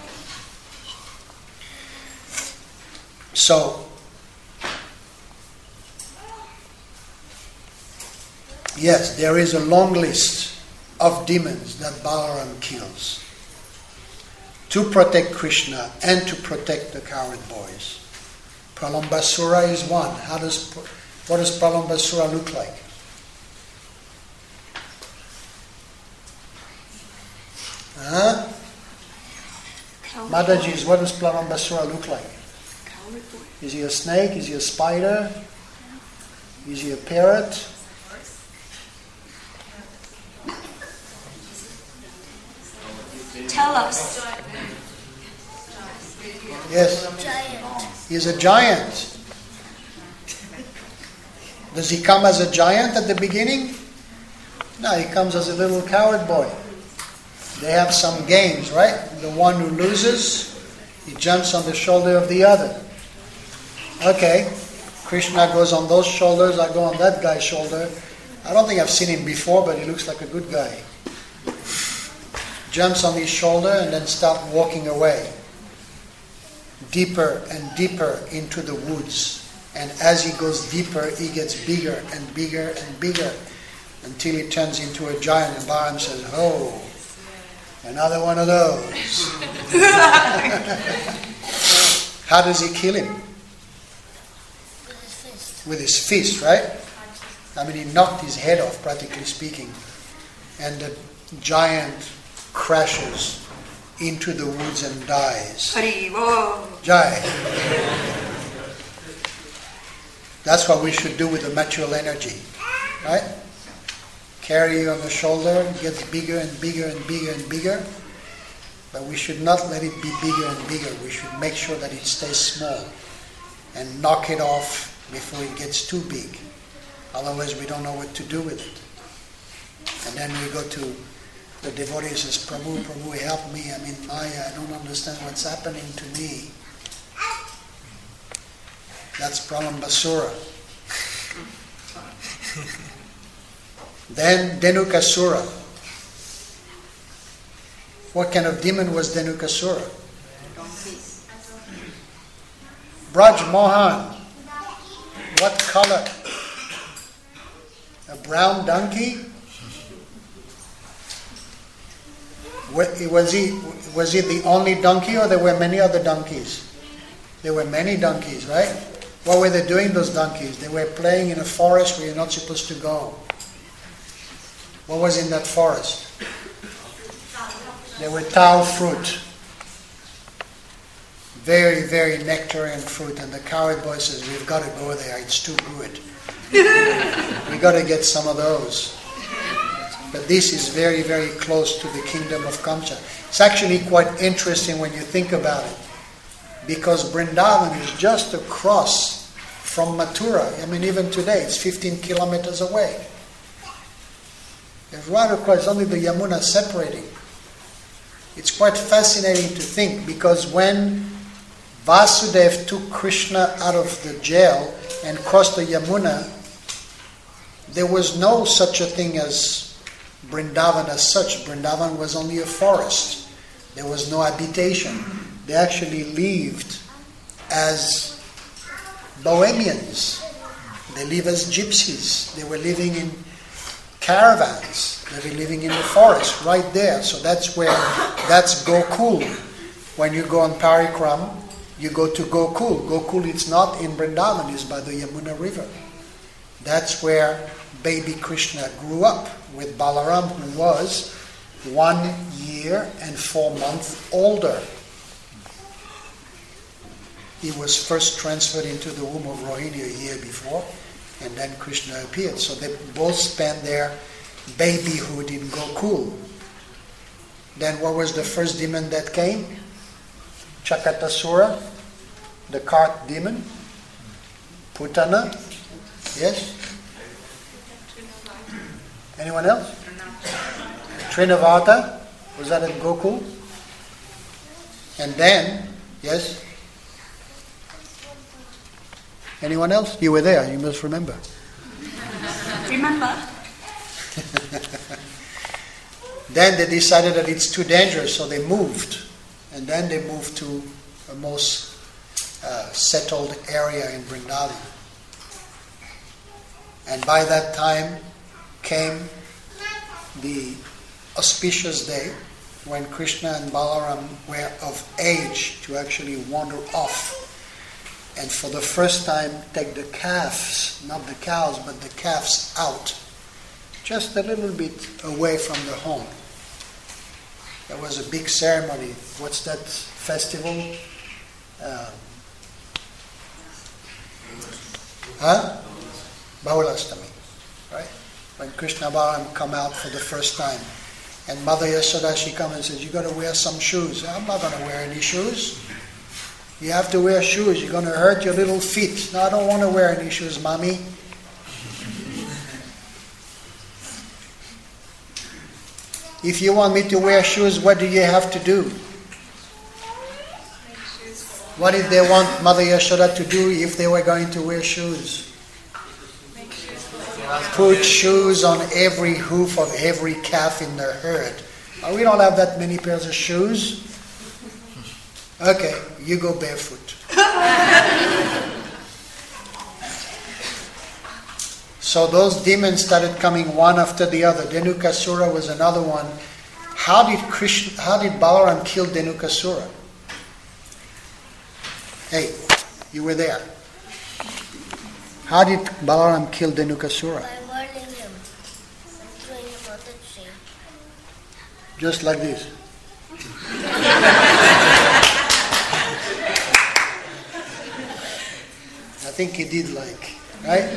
So, yes, there is a long list of demons that Balaram kills to protect Krishna and to protect the cowherd boys. Pralambasura is one. What does Pralambasura look like? Huh? Mataji's, what does Planambasura look like? Is he a snake? Is he a spider? Is he a parrot? Tell us. Yes. Giant. He's a giant. Does he come as a giant at the beginning? No, he comes as a little coward boy. They have some games, right? The one who loses, he jumps on the shoulder of the other. Okay, Krishna goes on those shoulders, I go on that guy's shoulder. I don't think I've seen him before, but he looks like a good guy. Jumps on his shoulder and then start walking away. Deeper and deeper into the woods. And as he goes deeper, he gets bigger and bigger and bigger until he turns into a giant. And Balaram says, "Oh, another one of those." How does he kill him? With his fist, right? I mean, he knocked his head off, practically speaking. And the giant crashes into the woods and dies. Jai. That's what we should do with the material energy, right? Carry you on the shoulder, it gets bigger and bigger and bigger and bigger. But we should not let it be bigger and bigger. We should make sure that it stays small and knock it off before it gets too big. Otherwise we don't know what to do with it. And then we go to the devotee and says, Prabhu, help me. I'm in Maya. I don't understand what's happening to me. That's Planambasura. Then Dhenukasura. What kind of demon was Dhenukasura? Braj Mohan. What color? A brown donkey? Was he the only donkey, or there were many other donkeys? There were many donkeys, right? What were they doing, those donkeys? They were playing in a forest where you're not supposed to go. What was in that forest? There were tau fruit. Very, very nectarian fruit. And the coward boy says, we've got to go there. It's too good. We've got to get some of those. But this is very, very close to the kingdom of Kamsa. It's actually quite interesting when you think about it. Because Vrindavan is just across from Mathura. I mean, even today, it's 15 kilometers away. It's right across, it's only the Yamuna separating. It's quite fascinating to think, because when Vasudeva took Krishna out of the jail and crossed the Yamuna, there was no such a thing as Vrindavan as such. Vrindavan was only a forest. There was no habitation. They actually lived as Bohemians. They lived as gypsies. They were living in caravans. They were living in the forest right there. So that's Gokul. When you go on Parikram, you go to Gokul. Gokul, it's not in Vrindavan, it's by the Yamuna River. That's where baby Krishna grew up with Balaram, who was 1 year and 4 months older. He was first transferred into the womb of Rohini a year before, and then Krishna appeared. So they both spent their babyhood in Gokul. Then what was the first demon that came? Chakatasura, the cart demon. Putana. Yes? Anyone else? Trinavata. Was that at Gokul? And then, yes? Anyone else? You were there, you must remember. Remember? Then they decided that it's too dangerous, so they moved. And then they moved to a most settled area in Vrindavan. And by that time came the auspicious day when Krishna and Balaram were of age to actually wander off. And for the first time take the calves, not the cows, but the calves out. Just a little bit away from the home. There was a big ceremony. What's that festival? Baulastami, right? When Krishna Balaram come out for the first time. And Mother Yashoda, she comes and says, you got to wear some shoes. I'm not going to wear any shoes. You have to wear shoes. You're going to hurt your little feet. No, I don't want to wear any shoes, Mommy. If you want me to wear shoes, what do you have to do? What did they want Mother Yashoda to do if they were going to wear shoes? Put shoes on every hoof of every calf in the herd. We don't have that many pairs of shoes. Okay, you go barefoot. So those demons started coming one after the other. Dhenukasura was another one. How did Balaram kill Dhenukasura? Hey, you were there. How did Balaram kill Dhenukasura? By whirling him and throwing him on the tree. Just like this. I think he did right?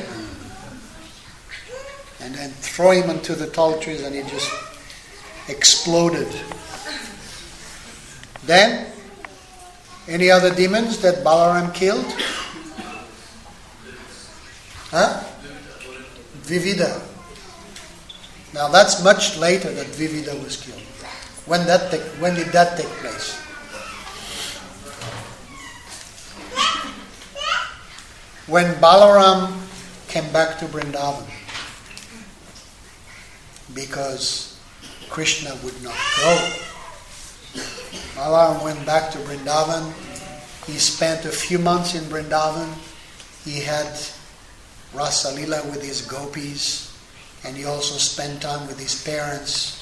And then throw him onto the tall trees and he just exploded. Then, any other demons that Balaram killed? Vivida. Now that's much later that Vivida was killed. When did that take place? When Balaram came back to Vrindavan, because Krishna would not go. Balaram went back to Vrindavan. He spent a few months in Vrindavan. He had Rasa Lila with his gopis, and he also spent time with his parents.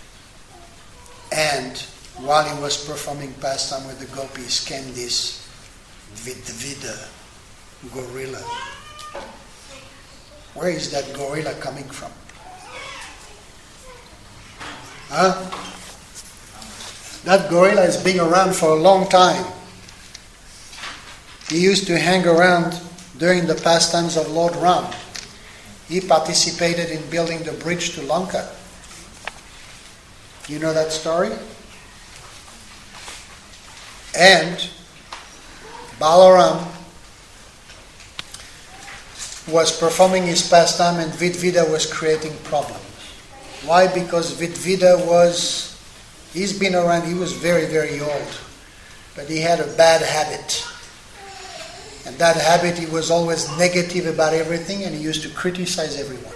And while he was performing pastime with the gopis, came this Vidvida gorilla. Where is that gorilla coming from? That gorilla has been around for a long time. He used to hang around during the pastimes of Lord Ram. He participated in building the bridge to Lanka. You know that story? And Balaram was performing his pastime and Vidvida was creating problems. Why? Because Vidvida he's been around, he was very, very old. But he had a bad habit. And that habit, he was always negative about everything and he used to criticize everyone.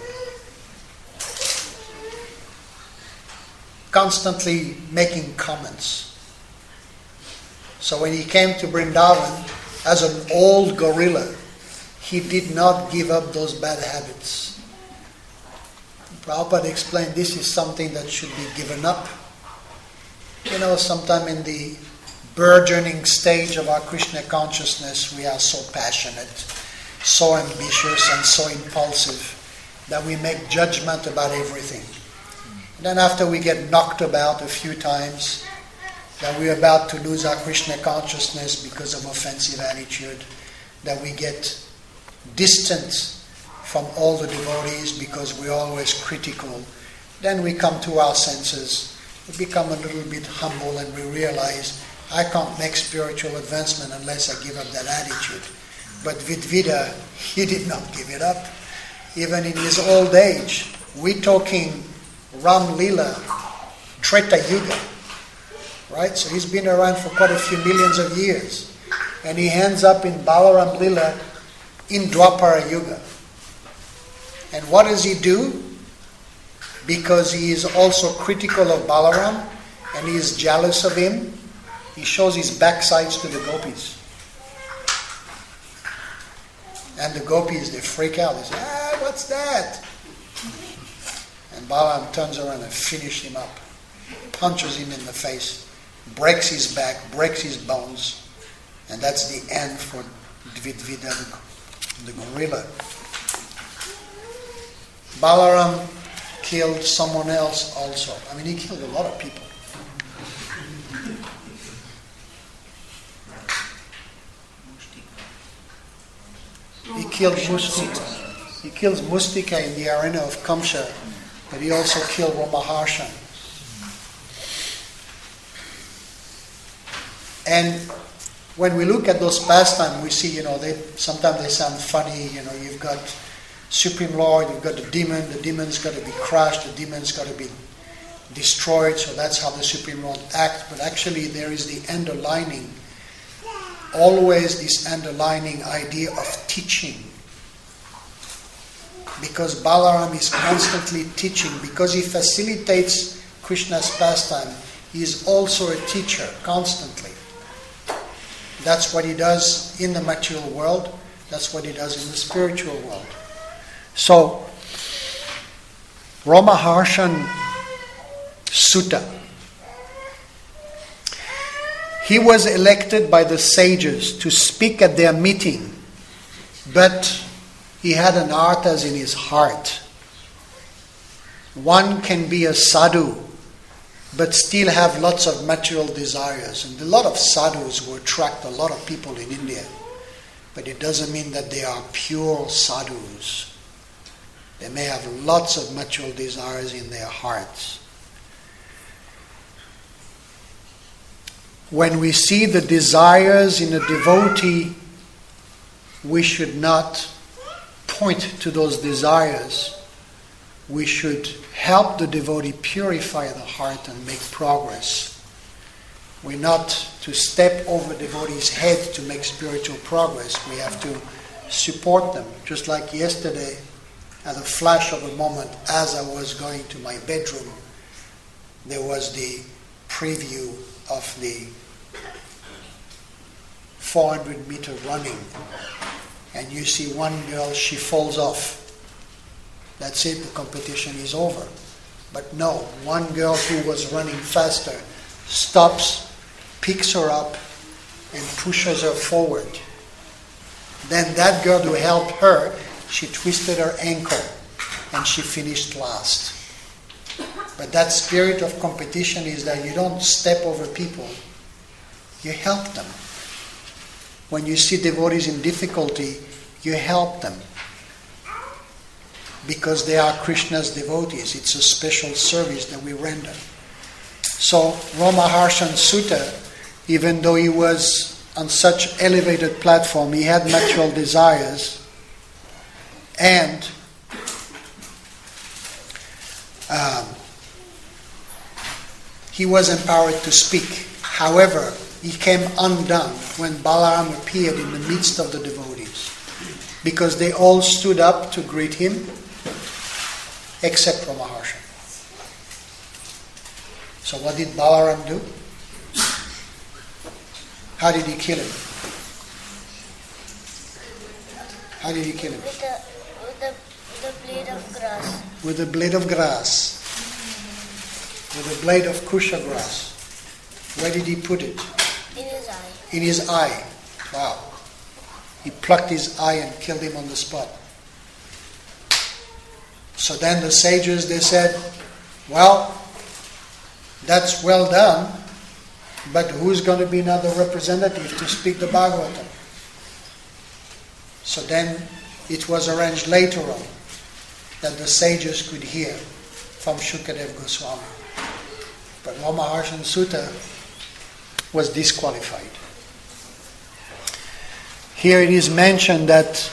Constantly making comments. So when he came to Vrindavan, as an old gorilla, he did not give up those bad habits. Prabhupada explained this is something that should be given up. Sometime in the burgeoning stage of our Krishna consciousness, we are so passionate, so ambitious, and so impulsive that we make judgment about everything. And then after we get knocked about a few times, that we're about to lose our Krishna consciousness because of offensive attitude, that we get distant from all the devotees because we're always critical, then we come to our senses, we become a little bit humble and we realize I can't make spiritual advancement unless I give up that attitude. But Vidvida, he did not give it up. Even in his old age, we're talking Ram Lila, Treta Yuga, right? So he's been around for quite a few millions of years. And he ends up in Balaram Lila in Dwapara Yuga. And what does he do? Because he is also critical of Balaram and he is jealous of him, he shows his backsides to the gopis. And the gopis, they freak out. They say, what's that? And Balaram turns around and finishes him up. Punches him in the face. Breaks his back, breaks his bones. And that's the end for Vidvida, the gorilla. Balaram killed someone else also. He killed a lot of people. killed Mustika. He kills Mustika in the arena of Kamsa, but he also killed Romaharshan. And when we look at those pastimes, we see, sometimes they sound funny. You've got Supreme Lord, you've got the demon's got to be crushed, the demon's got to be destroyed, so that's how the Supreme Lord acts. But actually there is the underlining, always this underlining idea of teaching. Because Balaram is constantly teaching, because he facilitates Krishna's pastime, he is also a teacher, constantly. That's what he does in the material world, that's what he does in the spiritual world. So, Romaharshan Sutta, he was elected by the sages to speak at their meeting, but he had an arthas in his heart. One can be a sadhu, but still have lots of material desires. And a lot of sadhus will attract a lot of people in India. But it doesn't mean that they are pure sadhus. They may have lots of material desires in their hearts. When we see the desires in a devotee, we should not point to those desires. We should help the devotee purify the heart and make progress. We're not to step over the devotee's head to make spiritual progress. We have to support them. Just like yesterday, at a flash of a moment, as I was going to my bedroom, there was the preview of the 400-meter running. And you see one girl, she falls off. That's it, the competition is over. But no, one girl who was running faster stops, picks her up, and pushes her forward. Then that girl who helped her, she twisted her ankle, and she finished last. But that spirit of competition is that you don't step over people, you help them. When you see devotees in difficulty, you help them. Because they are Krishna's devotees. It's a special service that we render. So Romaharshan Sutta, even though he was on such elevated platform, he had material desires, and he was empowered to speak. However, he came undone when Balaram appeared in the midst of the devotees, because they all stood up to greet him, except Romaharshan. So what did Balaram do? How did he kill him? How did he kill him? With the blade of grass. With a blade of grass. With a blade of kusha grass. Where did he put it? In his eye. In his eye. Wow. He plucked his eye and killed him on the spot. So then the sages, they said, well, that's well done, but who's going to be another representative to speak the Bhagavatam? So then it was arranged later on that the sages could hear from Shukadev Goswami. But Romaharshan Sutta was disqualified. Here it is mentioned that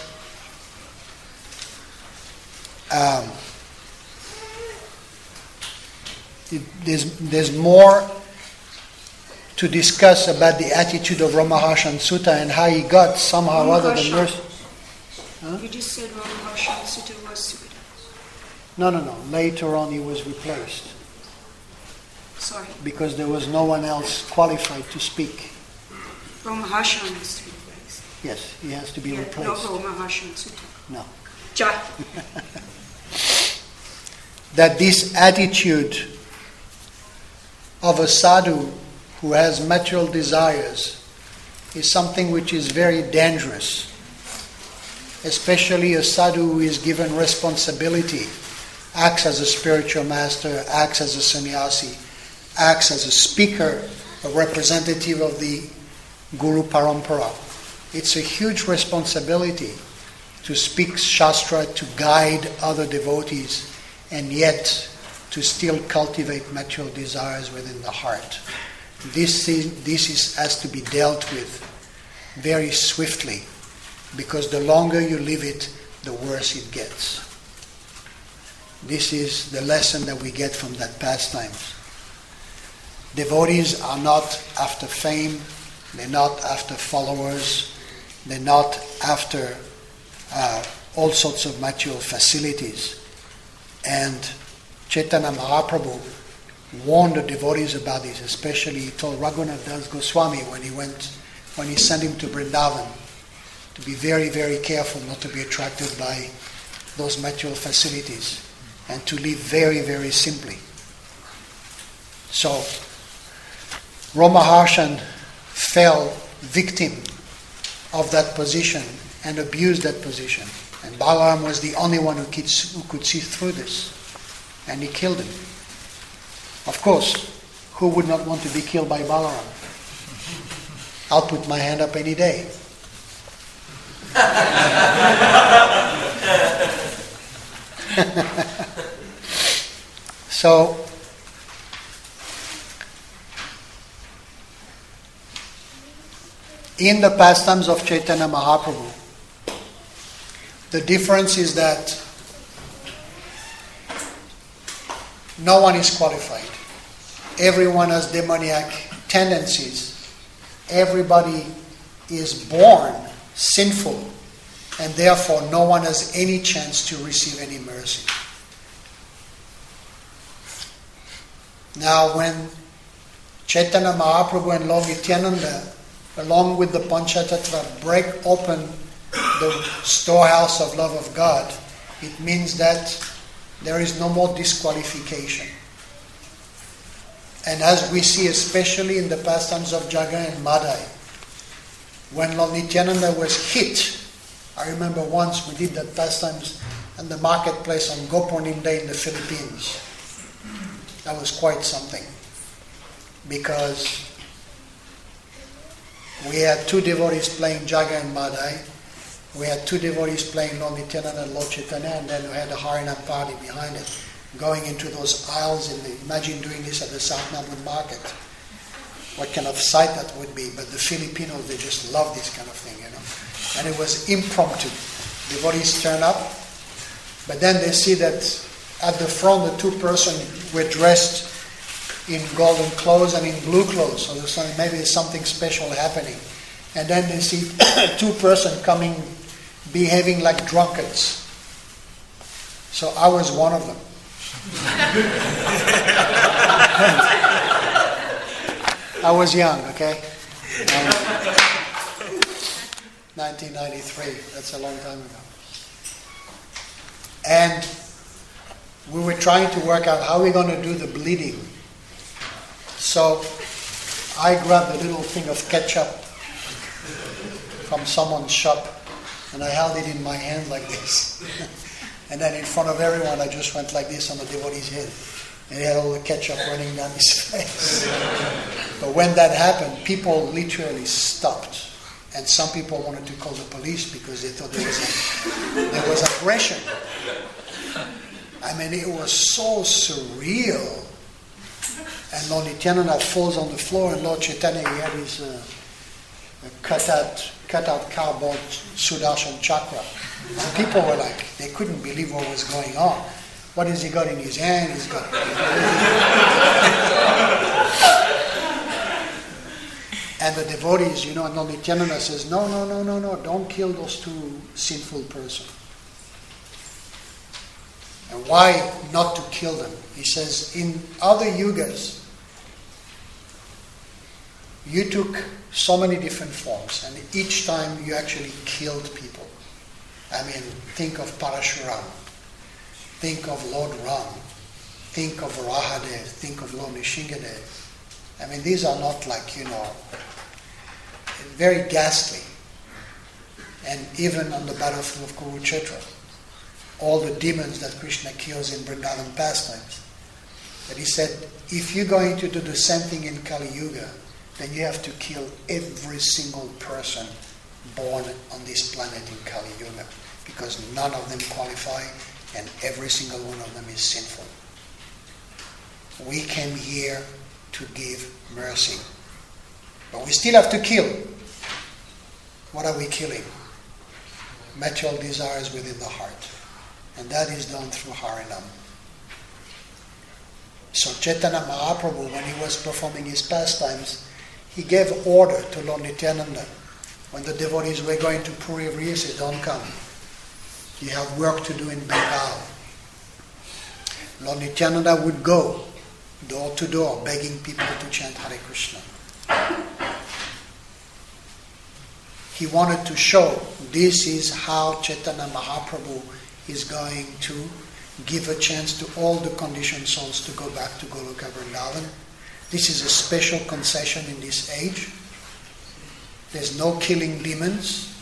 there's more to discuss about the attitude of Romaharshan Sutta and how he got somehow other than mercy. Huh? You just said Romaharshan Sutta was Sutta. No. Later on he was replaced. Sorry. Because there was no one else qualified to speak. Romaharshan is to be replaced. Yes, he has to be replaced. No Romaharshan Sutta. No. That this attitude of a sadhu who has material desires is something which is very dangerous. Especially a sadhu who is given responsibility, acts as a spiritual master, acts as a sannyasi, acts as a speaker, a representative of the Guru Parampara. It's a huge responsibility. to speak Shastra, to guide other devotees, and yet to still cultivate material desires within the heart. This has to be dealt with very swiftly, because the longer you live it, the worse it gets. This is the lesson that we get from that pastimes. Devotees are not after fame, they're not after followers, they're not after all sorts of material facilities. And Chaitanya Mahaprabhu warned the devotees about this, especially he told Raghunath Das Goswami when he sent him to Vrindavan, to be very, very careful not to be attracted by those material facilities and to live very, very simply. So, Ramaharshan fell victim of that position and abused that position. And Balaram was the only one who could see through this. And he killed him. Of course, who would not want to be killed by Balaram? I'll put my hand up any day. So, in the pastimes of Chaitanya Mahaprabhu, the difference is that no one is qualified. Everyone has demoniac tendencies. Everybody is born sinful, and therefore no one has any chance to receive any mercy. Now, when Chaitanya Mahaprabhu and Lord Nityananda, along with the Panchatattva, break open the storehouse of love of God, it means that there is no more disqualification. And as we see, especially in the pastimes of Jaga and Madai, when Lord Nityananda was hit, I remember once we did that pastimes in the marketplace on Gopurnim Day in the Philippines. That was quite something, because we had two devotees playing Jaga and Madai. We had two devotees playing Lord Nityananda and Lord Chaitanya, and then we had a Harinam party behind it, going into those aisles. Imagine doing this at the South Melbourne market. What kind of sight that would be. But the Filipinos, they just love this kind of thing, And it was impromptu. Devotees turn up, but then they see that at the front, the two persons were dressed in golden clothes and in blue clothes. So maybe there's something special happening. And then they see two persons coming, behaving like drunkards. So I was one of them. I was young, okay? 1993, that's a long time ago. And we were trying to work out how we're going to do the bleeding. So I grabbed a little thing of ketchup from someone's shop, and I held it in my hand like this. And then in front of everyone, I just went like this on the devotee's head. And he had all the ketchup running down his face. But when that happened, people literally stopped. And some people wanted to call the police because they thought there was aggression. I mean, it was so surreal. And Lord Nityananda falls on the floor, and Lord Chaitanya, he had his cut out cardboard Sudarshan chakra. And people were like, they couldn't believe what was going on. What has he got in his hand? He's got... And the devotees, and Lord Nityananda says, no, don't kill those two sinful persons. And why not to kill them? He says, in other yugas, you took so many different forms, and each time you actually killed people. I mean, think of Parashuram, think of Lord Ram, think of Rahadev, think of Lord Nishingadev. I mean, these are not like, very ghastly. And even on the battlefield of Kurukshetra, all the demons that Krishna kills in Vrindavan pastimes. But he said, if you're going to do the same thing in Kali Yuga, then you have to kill every single person born on this planet in Kali Yuga. because none of them qualify and every single one of them is sinful. We came here to give mercy. But we still have to kill. What are we killing? Material desires within the heart. And that is done through Harinam. So Chaitanya Mahaprabhu, when he was performing his pastimes, he gave order to Lord Nityananda. When the devotees were going to Puri, he said, don't come. You have work to do in Bengal. Lord Nityananda would go door to door begging people to chant Hare Krishna. He wanted to show this is how Chaitanya Mahaprabhu is going to give a chance to all the conditioned souls to go back to Goloka Vrindavan. This is a special concession in this age. There's no killing demons.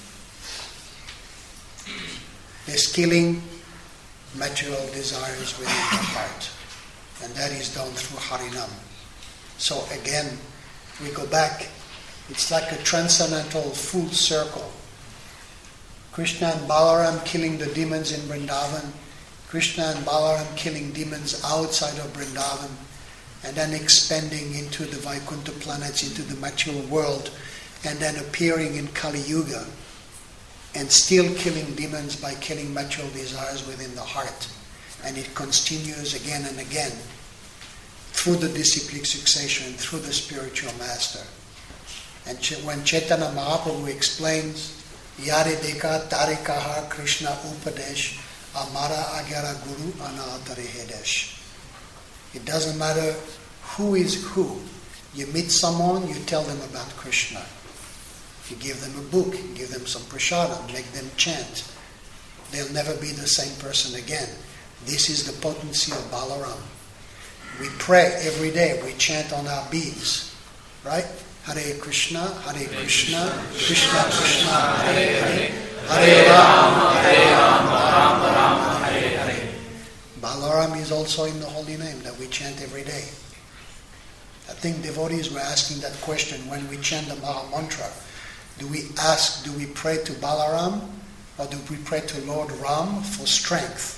There's killing material desires within the heart. And that is done through Harinam. So again, we go back. It's like a transcendental full circle. Krishna and Balaram killing the demons in Vrindavan. Krishna and Balaram killing demons outside of Vrindavan. And then expanding into the Vaikuntha planets, into the material world. And then appearing in Kali Yuga. And still killing demons by killing material desires within the heart. And it continues again and again through the disciplic succession, through the spiritual master. And when Chaitanya Mahaprabhu explains, Yare Deka Tarikaha Krishna Upadesh Amara Agara Guru Anatare Hedesh. It doesn't matter who is who. You meet someone, you tell them about Krishna. You give them a book, you give them some prasadam, make them chant. They'll never be the same person again. This is the potency of Balaram. We pray every day, we chant on our beads, right? Hare Krishna, Krishna Krishna, Hare Hare, Hare Rama, Rama Rama, Hare Hare. Balaram is also in the holy name that we chant every day. I think devotees were asking that question when we chant the Maha Mantra. Do we pray to Balaram or do we pray to Lord Ram for strength?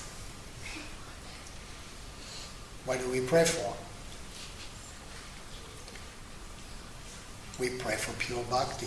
What do we pray for? We pray for pure bhakti.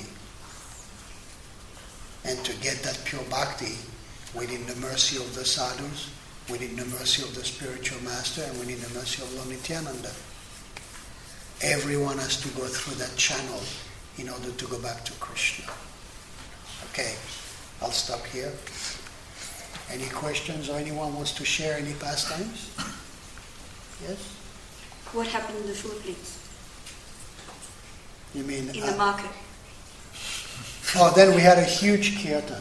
And to get that pure bhakti, we need the mercy of the sadhus, we need the mercy of the spiritual master, and we need the mercy of Lord Nityananda. Everyone has to go through that channel in order to go back to Krishna. Okay, I'll stop here. Any questions or anyone wants to share any pastimes? Yes? What happened in the food, please? You mean... In the market. Oh, then we had a huge kirtan.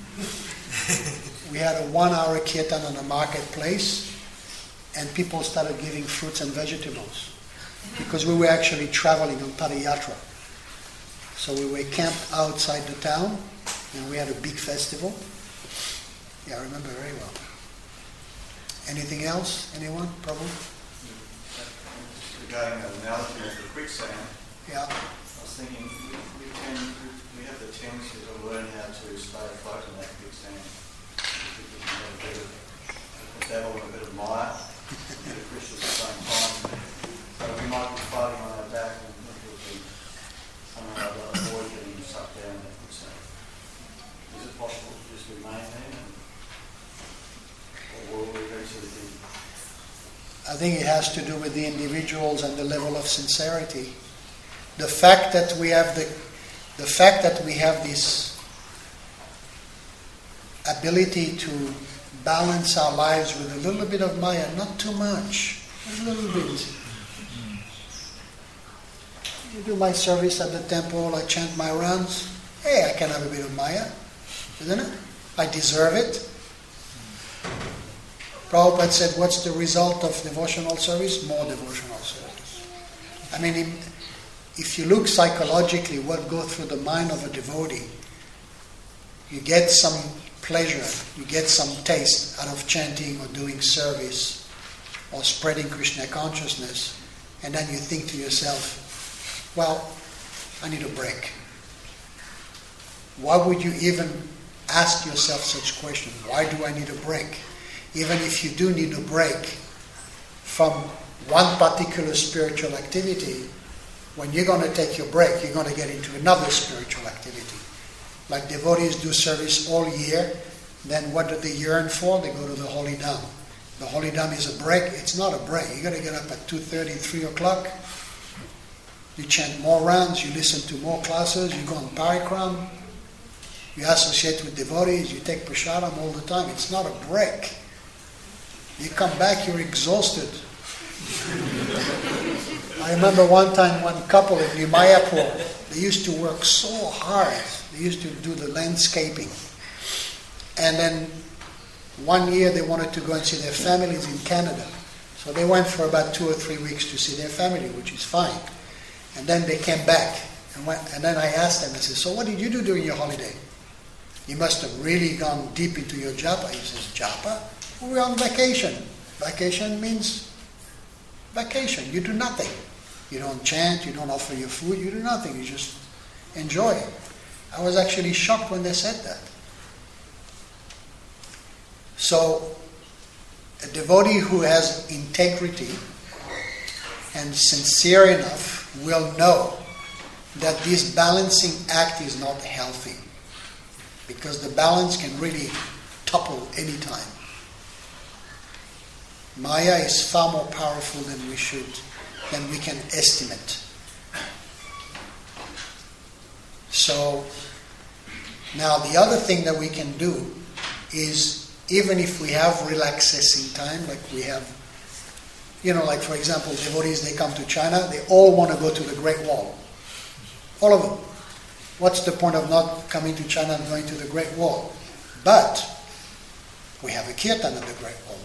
We had a 1-hour kirtan on the marketplace, and people started giving fruits and vegetables. Because we were actually traveling on Padayatra. So we were camped outside the town, and we had a big festival. Yeah, I remember very well. Anything else? Anyone? Problem? Regarding an analogy of the quicksand, Yeah. I was thinking we have the tendency to learn how to stay afloat in that quicksand. We can have a bit of dabble in a bit of mire, a bit of Krishna at the same time. So we might be floating on our back and it would be somehow to avoid getting sucked down in that quicksand. Is it possible to just remain there? Or will we eventually be... I think it has to do with the individuals and the level of sincerity. The fact that we have this ability to balance our lives with a little bit of Maya, not too much, a little bit. You do my service at the temple, I chant my rounds. Hey, I can have a bit of Maya, isn't it? I deserve it. Prabhupada said, what's the result of devotional service? More devotional service. I mean, if you look psychologically what goes through the mind of a devotee, you get some pleasure, you get some taste out of chanting or doing service or spreading Krishna consciousness, and then you think to yourself, well, I need a break. Why would you even ask yourself such questions. Why do I need a break? Even if you do need a break from one particular spiritual activity, when you're going to take your break, you're going to get into another spiritual activity. Like devotees do service all year, then what do they yearn for? They go to the Holy Dham. The Holy Dham is a break. It's not a break. You're going to get up at 2:30, 3 o'clock. You chant more rounds, you listen to more classes, you go on parikram, you associate with devotees, you take prasadam all the time. It's not a break. You come back, you're exhausted. I remember one time, one couple in New Mayapur, they used to work so hard. They used to do the landscaping. And then one year they wanted to go and see their families in Canada. So they went for about 2 or 3 weeks to see their family, which is fine. And then they came back. And then I asked them, I said, so what did you do during your holiday? You must have really gone deep into your japa. He says, japa? We're on vacation. Vacation means vacation. You do nothing. You don't chant, you don't offer your food, you do nothing. You just enjoy. I was actually shocked when they said that. So, a devotee who has integrity and sincere enough will know that this balancing act is not healthy, because the balance can really topple any time. Maya is far more powerful than we can estimate. So, now the other thing that we can do is, even if we have relaxing time, like we have, like for example, devotees, they come to China, they all want to go to the Great Wall. All of them. What's the point of not coming to China and going to the Great Wall? But we have a kirtan at the Great Wall.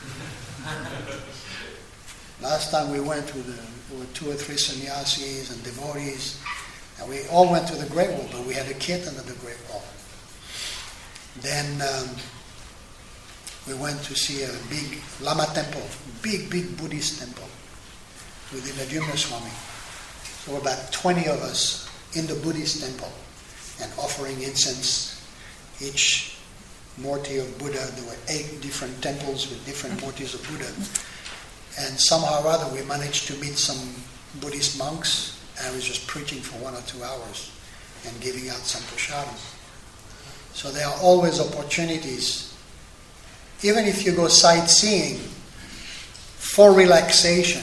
Last time we went there were 2 or 3 sannyasis and devotees, and we all went to the Great Wall, but we had a kirtan at the Great Wall. Then we went to see a big Lama temple, big Buddhist temple with Iladhyumna Swami. So about 20 of us in the Buddhist temple and offering incense. Each Murti of Buddha, there were 8 different temples with different Murtis of Buddha. And somehow or other we managed to meet some Buddhist monks, and I was just preaching for 1 or 2 hours and giving out some prasadam. So there are always opportunities. Even if you go sightseeing for relaxation,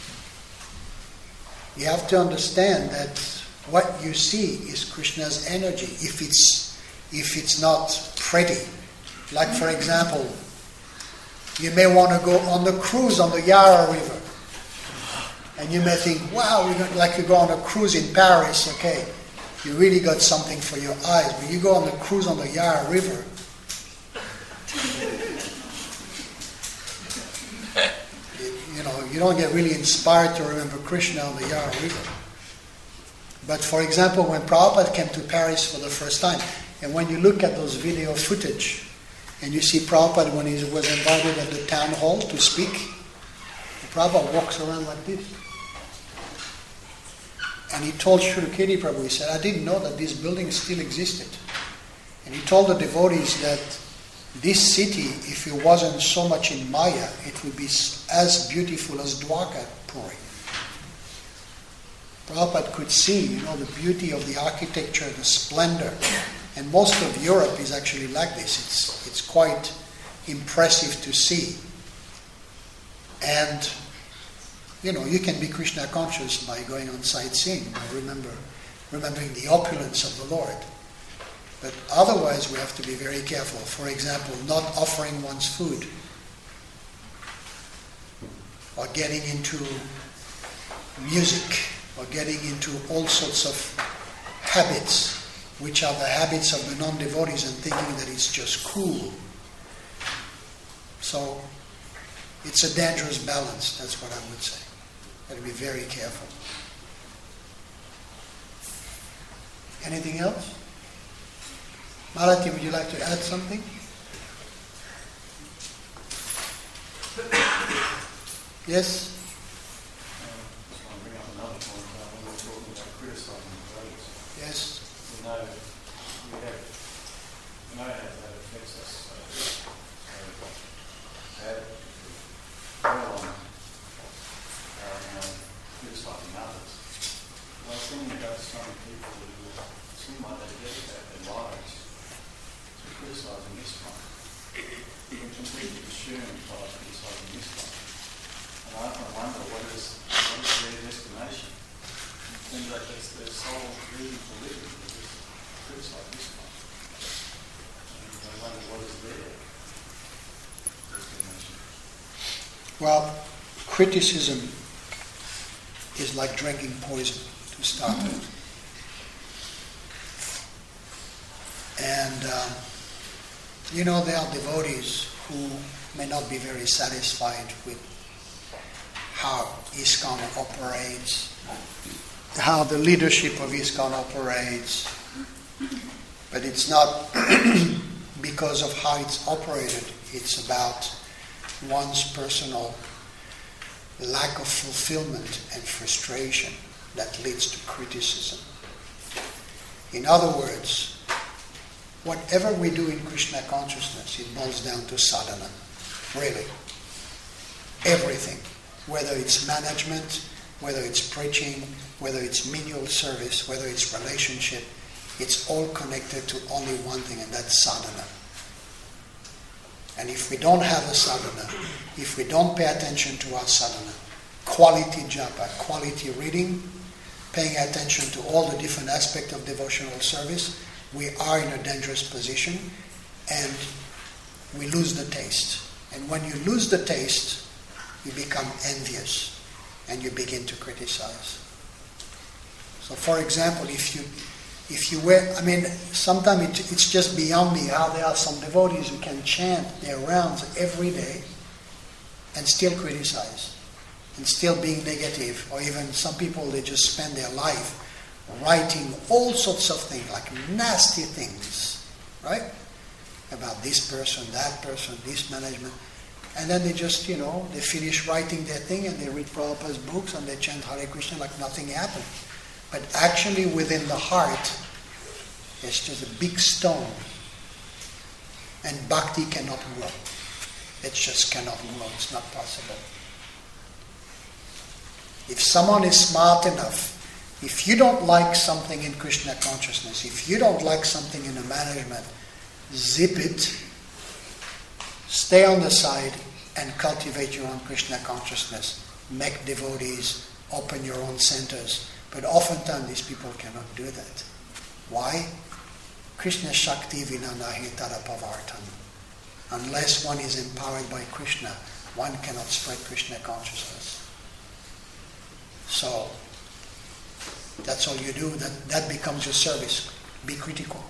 you have to understand that what you see is Krishna's energy. If it's not pretty, like for example, you may want to go on the cruise on the Yarra River, and you may think, wow, like you go on a cruise in Paris, okay, you really got something for your eyes. But you go on the cruise on the Yarra River, you don't get really inspired to remember Krishna on the Yarra River. But for example, when Prabhupada came to Paris for the first time, and when you look at those video footage, and you see Prabhupada when he was invited at the town hall to speak, Prabhupada walks around like this. And he told Shruketi Prabhu, he said, I didn't know that this building still existed. And he told the devotees that this city, if it wasn't so much in Maya, it would be as beautiful as Dwarka Puri. Prabhupada could see, the beauty of the architecture, the splendor. And most of Europe is actually like this. It's quite impressive to see. And, you can be Krishna conscious by going on sightseeing, remembering the opulence of the Lord. But otherwise, we have to be very careful. For example, not offering one's food, or getting into music, or getting into all sorts of habits, which are the habits of the non-devotees, and thinking that it's just cool. So, it's a dangerous balance, that's what I would say. Got to be very careful. Anything else? Malati, would you like to add something? Yes? I just want to bring up another point when we're talking about criticising the brothers. Yes. We know seem like they get about their lives through criticising this one. We're completely consumed by criticising this one. And I often wonder what is their destination. It seems like that's their sole reason for living, is just criticise this one. And I wonder what is their destination. Well, criticism is like drinking poison to start with. And, there are devotees who may not be very satisfied with how ISKCON operates, how the leadership of ISKCON operates, but it's not because of how it's operated, it's about one's personal lack of fulfillment and frustration that leads to criticism. In other words, whatever we do in Krishna consciousness, it boils down to sadhana. Really. Everything. Whether it's management, whether it's preaching, whether it's menial service, whether it's relationship, it's all connected to only one thing, and that's sadhana. And if we don't have a sadhana, if we don't pay attention to our sadhana, quality japa, quality reading, paying attention to all the different aspects of devotional service, we are in a dangerous position and we lose the taste. And when you lose the taste, you become envious and you begin to criticize. So for example, if you were, sometimes it's just beyond me how there are some devotees who can chant their rounds every day and still criticize and still being negative, or even some people, they just spend their life writing all sorts of things, like nasty things, right? About this person, that person, this management. And then they just, they finish writing their thing and they read Prabhupada's books and they chant Hare Krishna like nothing happened. But actually within the heart, it's just a big stone. And bhakti cannot grow. It just cannot grow. It's not possible. If someone is smart enough, if you don't like something in Krishna consciousness, if you don't like something in the management, zip it, stay on the side and cultivate your own Krishna consciousness. Make devotees, open your own centers. But oftentimes these people cannot do that. Why? Krishna Shakti vina nahi tarapavartam. Unless one is empowered by Krishna, one cannot spread Krishna consciousness. So, that's all you do. That becomes your service. Be critical.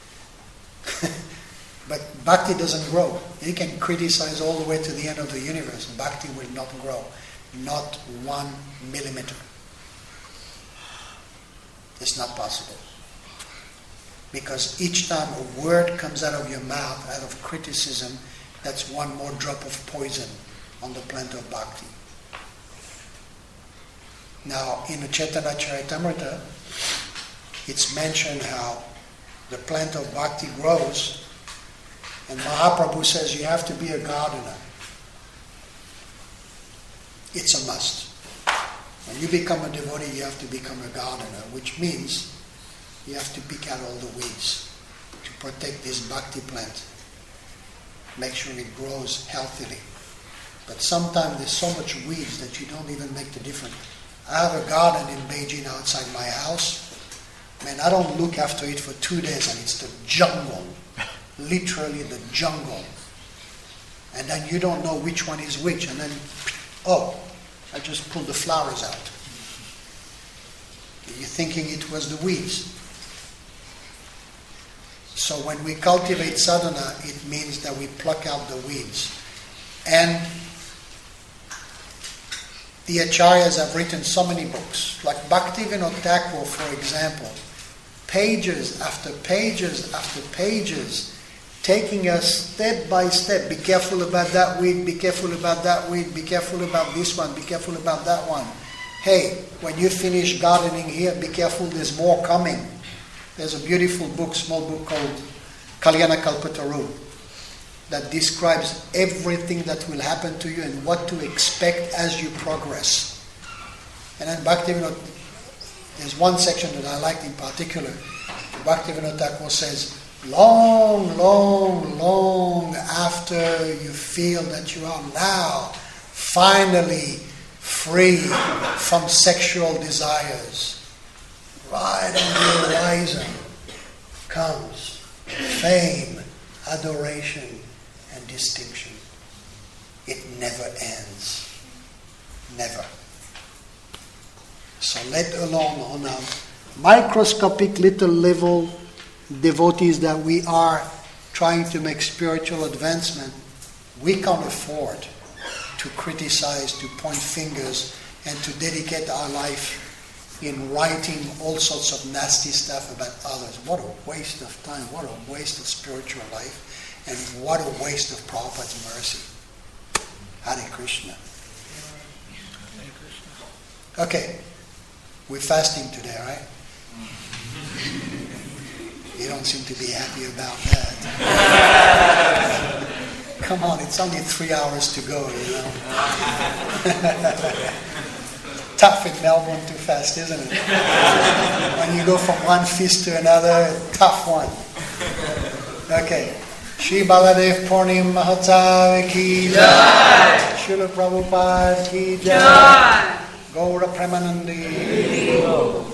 But bhakti doesn't grow. You can criticize all the way to the end of the universe. Bhakti will not grow. Not 1 millimeter. It's not possible. Because each time a word comes out of your mouth, out of criticism, that's one more drop of poison on the plant of bhakti. Now, in the Chaitanya Charitamrita, it's mentioned how the plant of bhakti grows, and Mahaprabhu says you have to be a gardener. It's a must. When you become a devotee, you have to become a gardener, which means you have to pick out all the weeds to protect this bhakti plant. Make sure it grows healthily. But sometimes there's so much weeds that you don't even make the difference. I have a garden in Beijing outside my house. Man, I don't look after it for 2 days and it's the jungle. Literally the jungle. And then you don't know which one is which. And then, I just pulled the flowers out. You're thinking it was the weeds. So when we cultivate sadhana, it means that we pluck out the weeds. And the acharyas have written so many books, like Bhaktivinoda Thakur, for example, pages after pages after pages, taking us step by step. Be careful about that weed, be careful about that weed, be careful about this one, be careful about that one. Hey, when you finish gardening here, be careful, there's more coming. There's a beautiful book, small book called Kalyana Kalpataru, that describes everything that will happen to you and what to expect as you progress. And then Bhaktivinoda, there's one section that I liked in particular, Bhaktivinoda Thakur says, long, long, long after you feel that you are now finally free from sexual desires, right on the horizon comes fame, adoration, and distinction. It never ends. Never. So let alone on a microscopic little level devotees that we are trying to make spiritual advancement, we can't afford to criticize, to point fingers, and to dedicate our life in writing all sorts of nasty stuff about others. What a waste of time, what a waste of spiritual life, and what a waste of Prabhupada's mercy. Hare Krishna. Okay, we're fasting today, right? You don't seem to be happy about that. Come on, it's only 3 hours to go, you know. Tough in Melbourne to fast, isn't it? When you go from one feast to another, tough one. Okay. Shri Baladev Purnim Mahatav ki jai. Srila Prabhupada ki jai. Gaura Premanandi.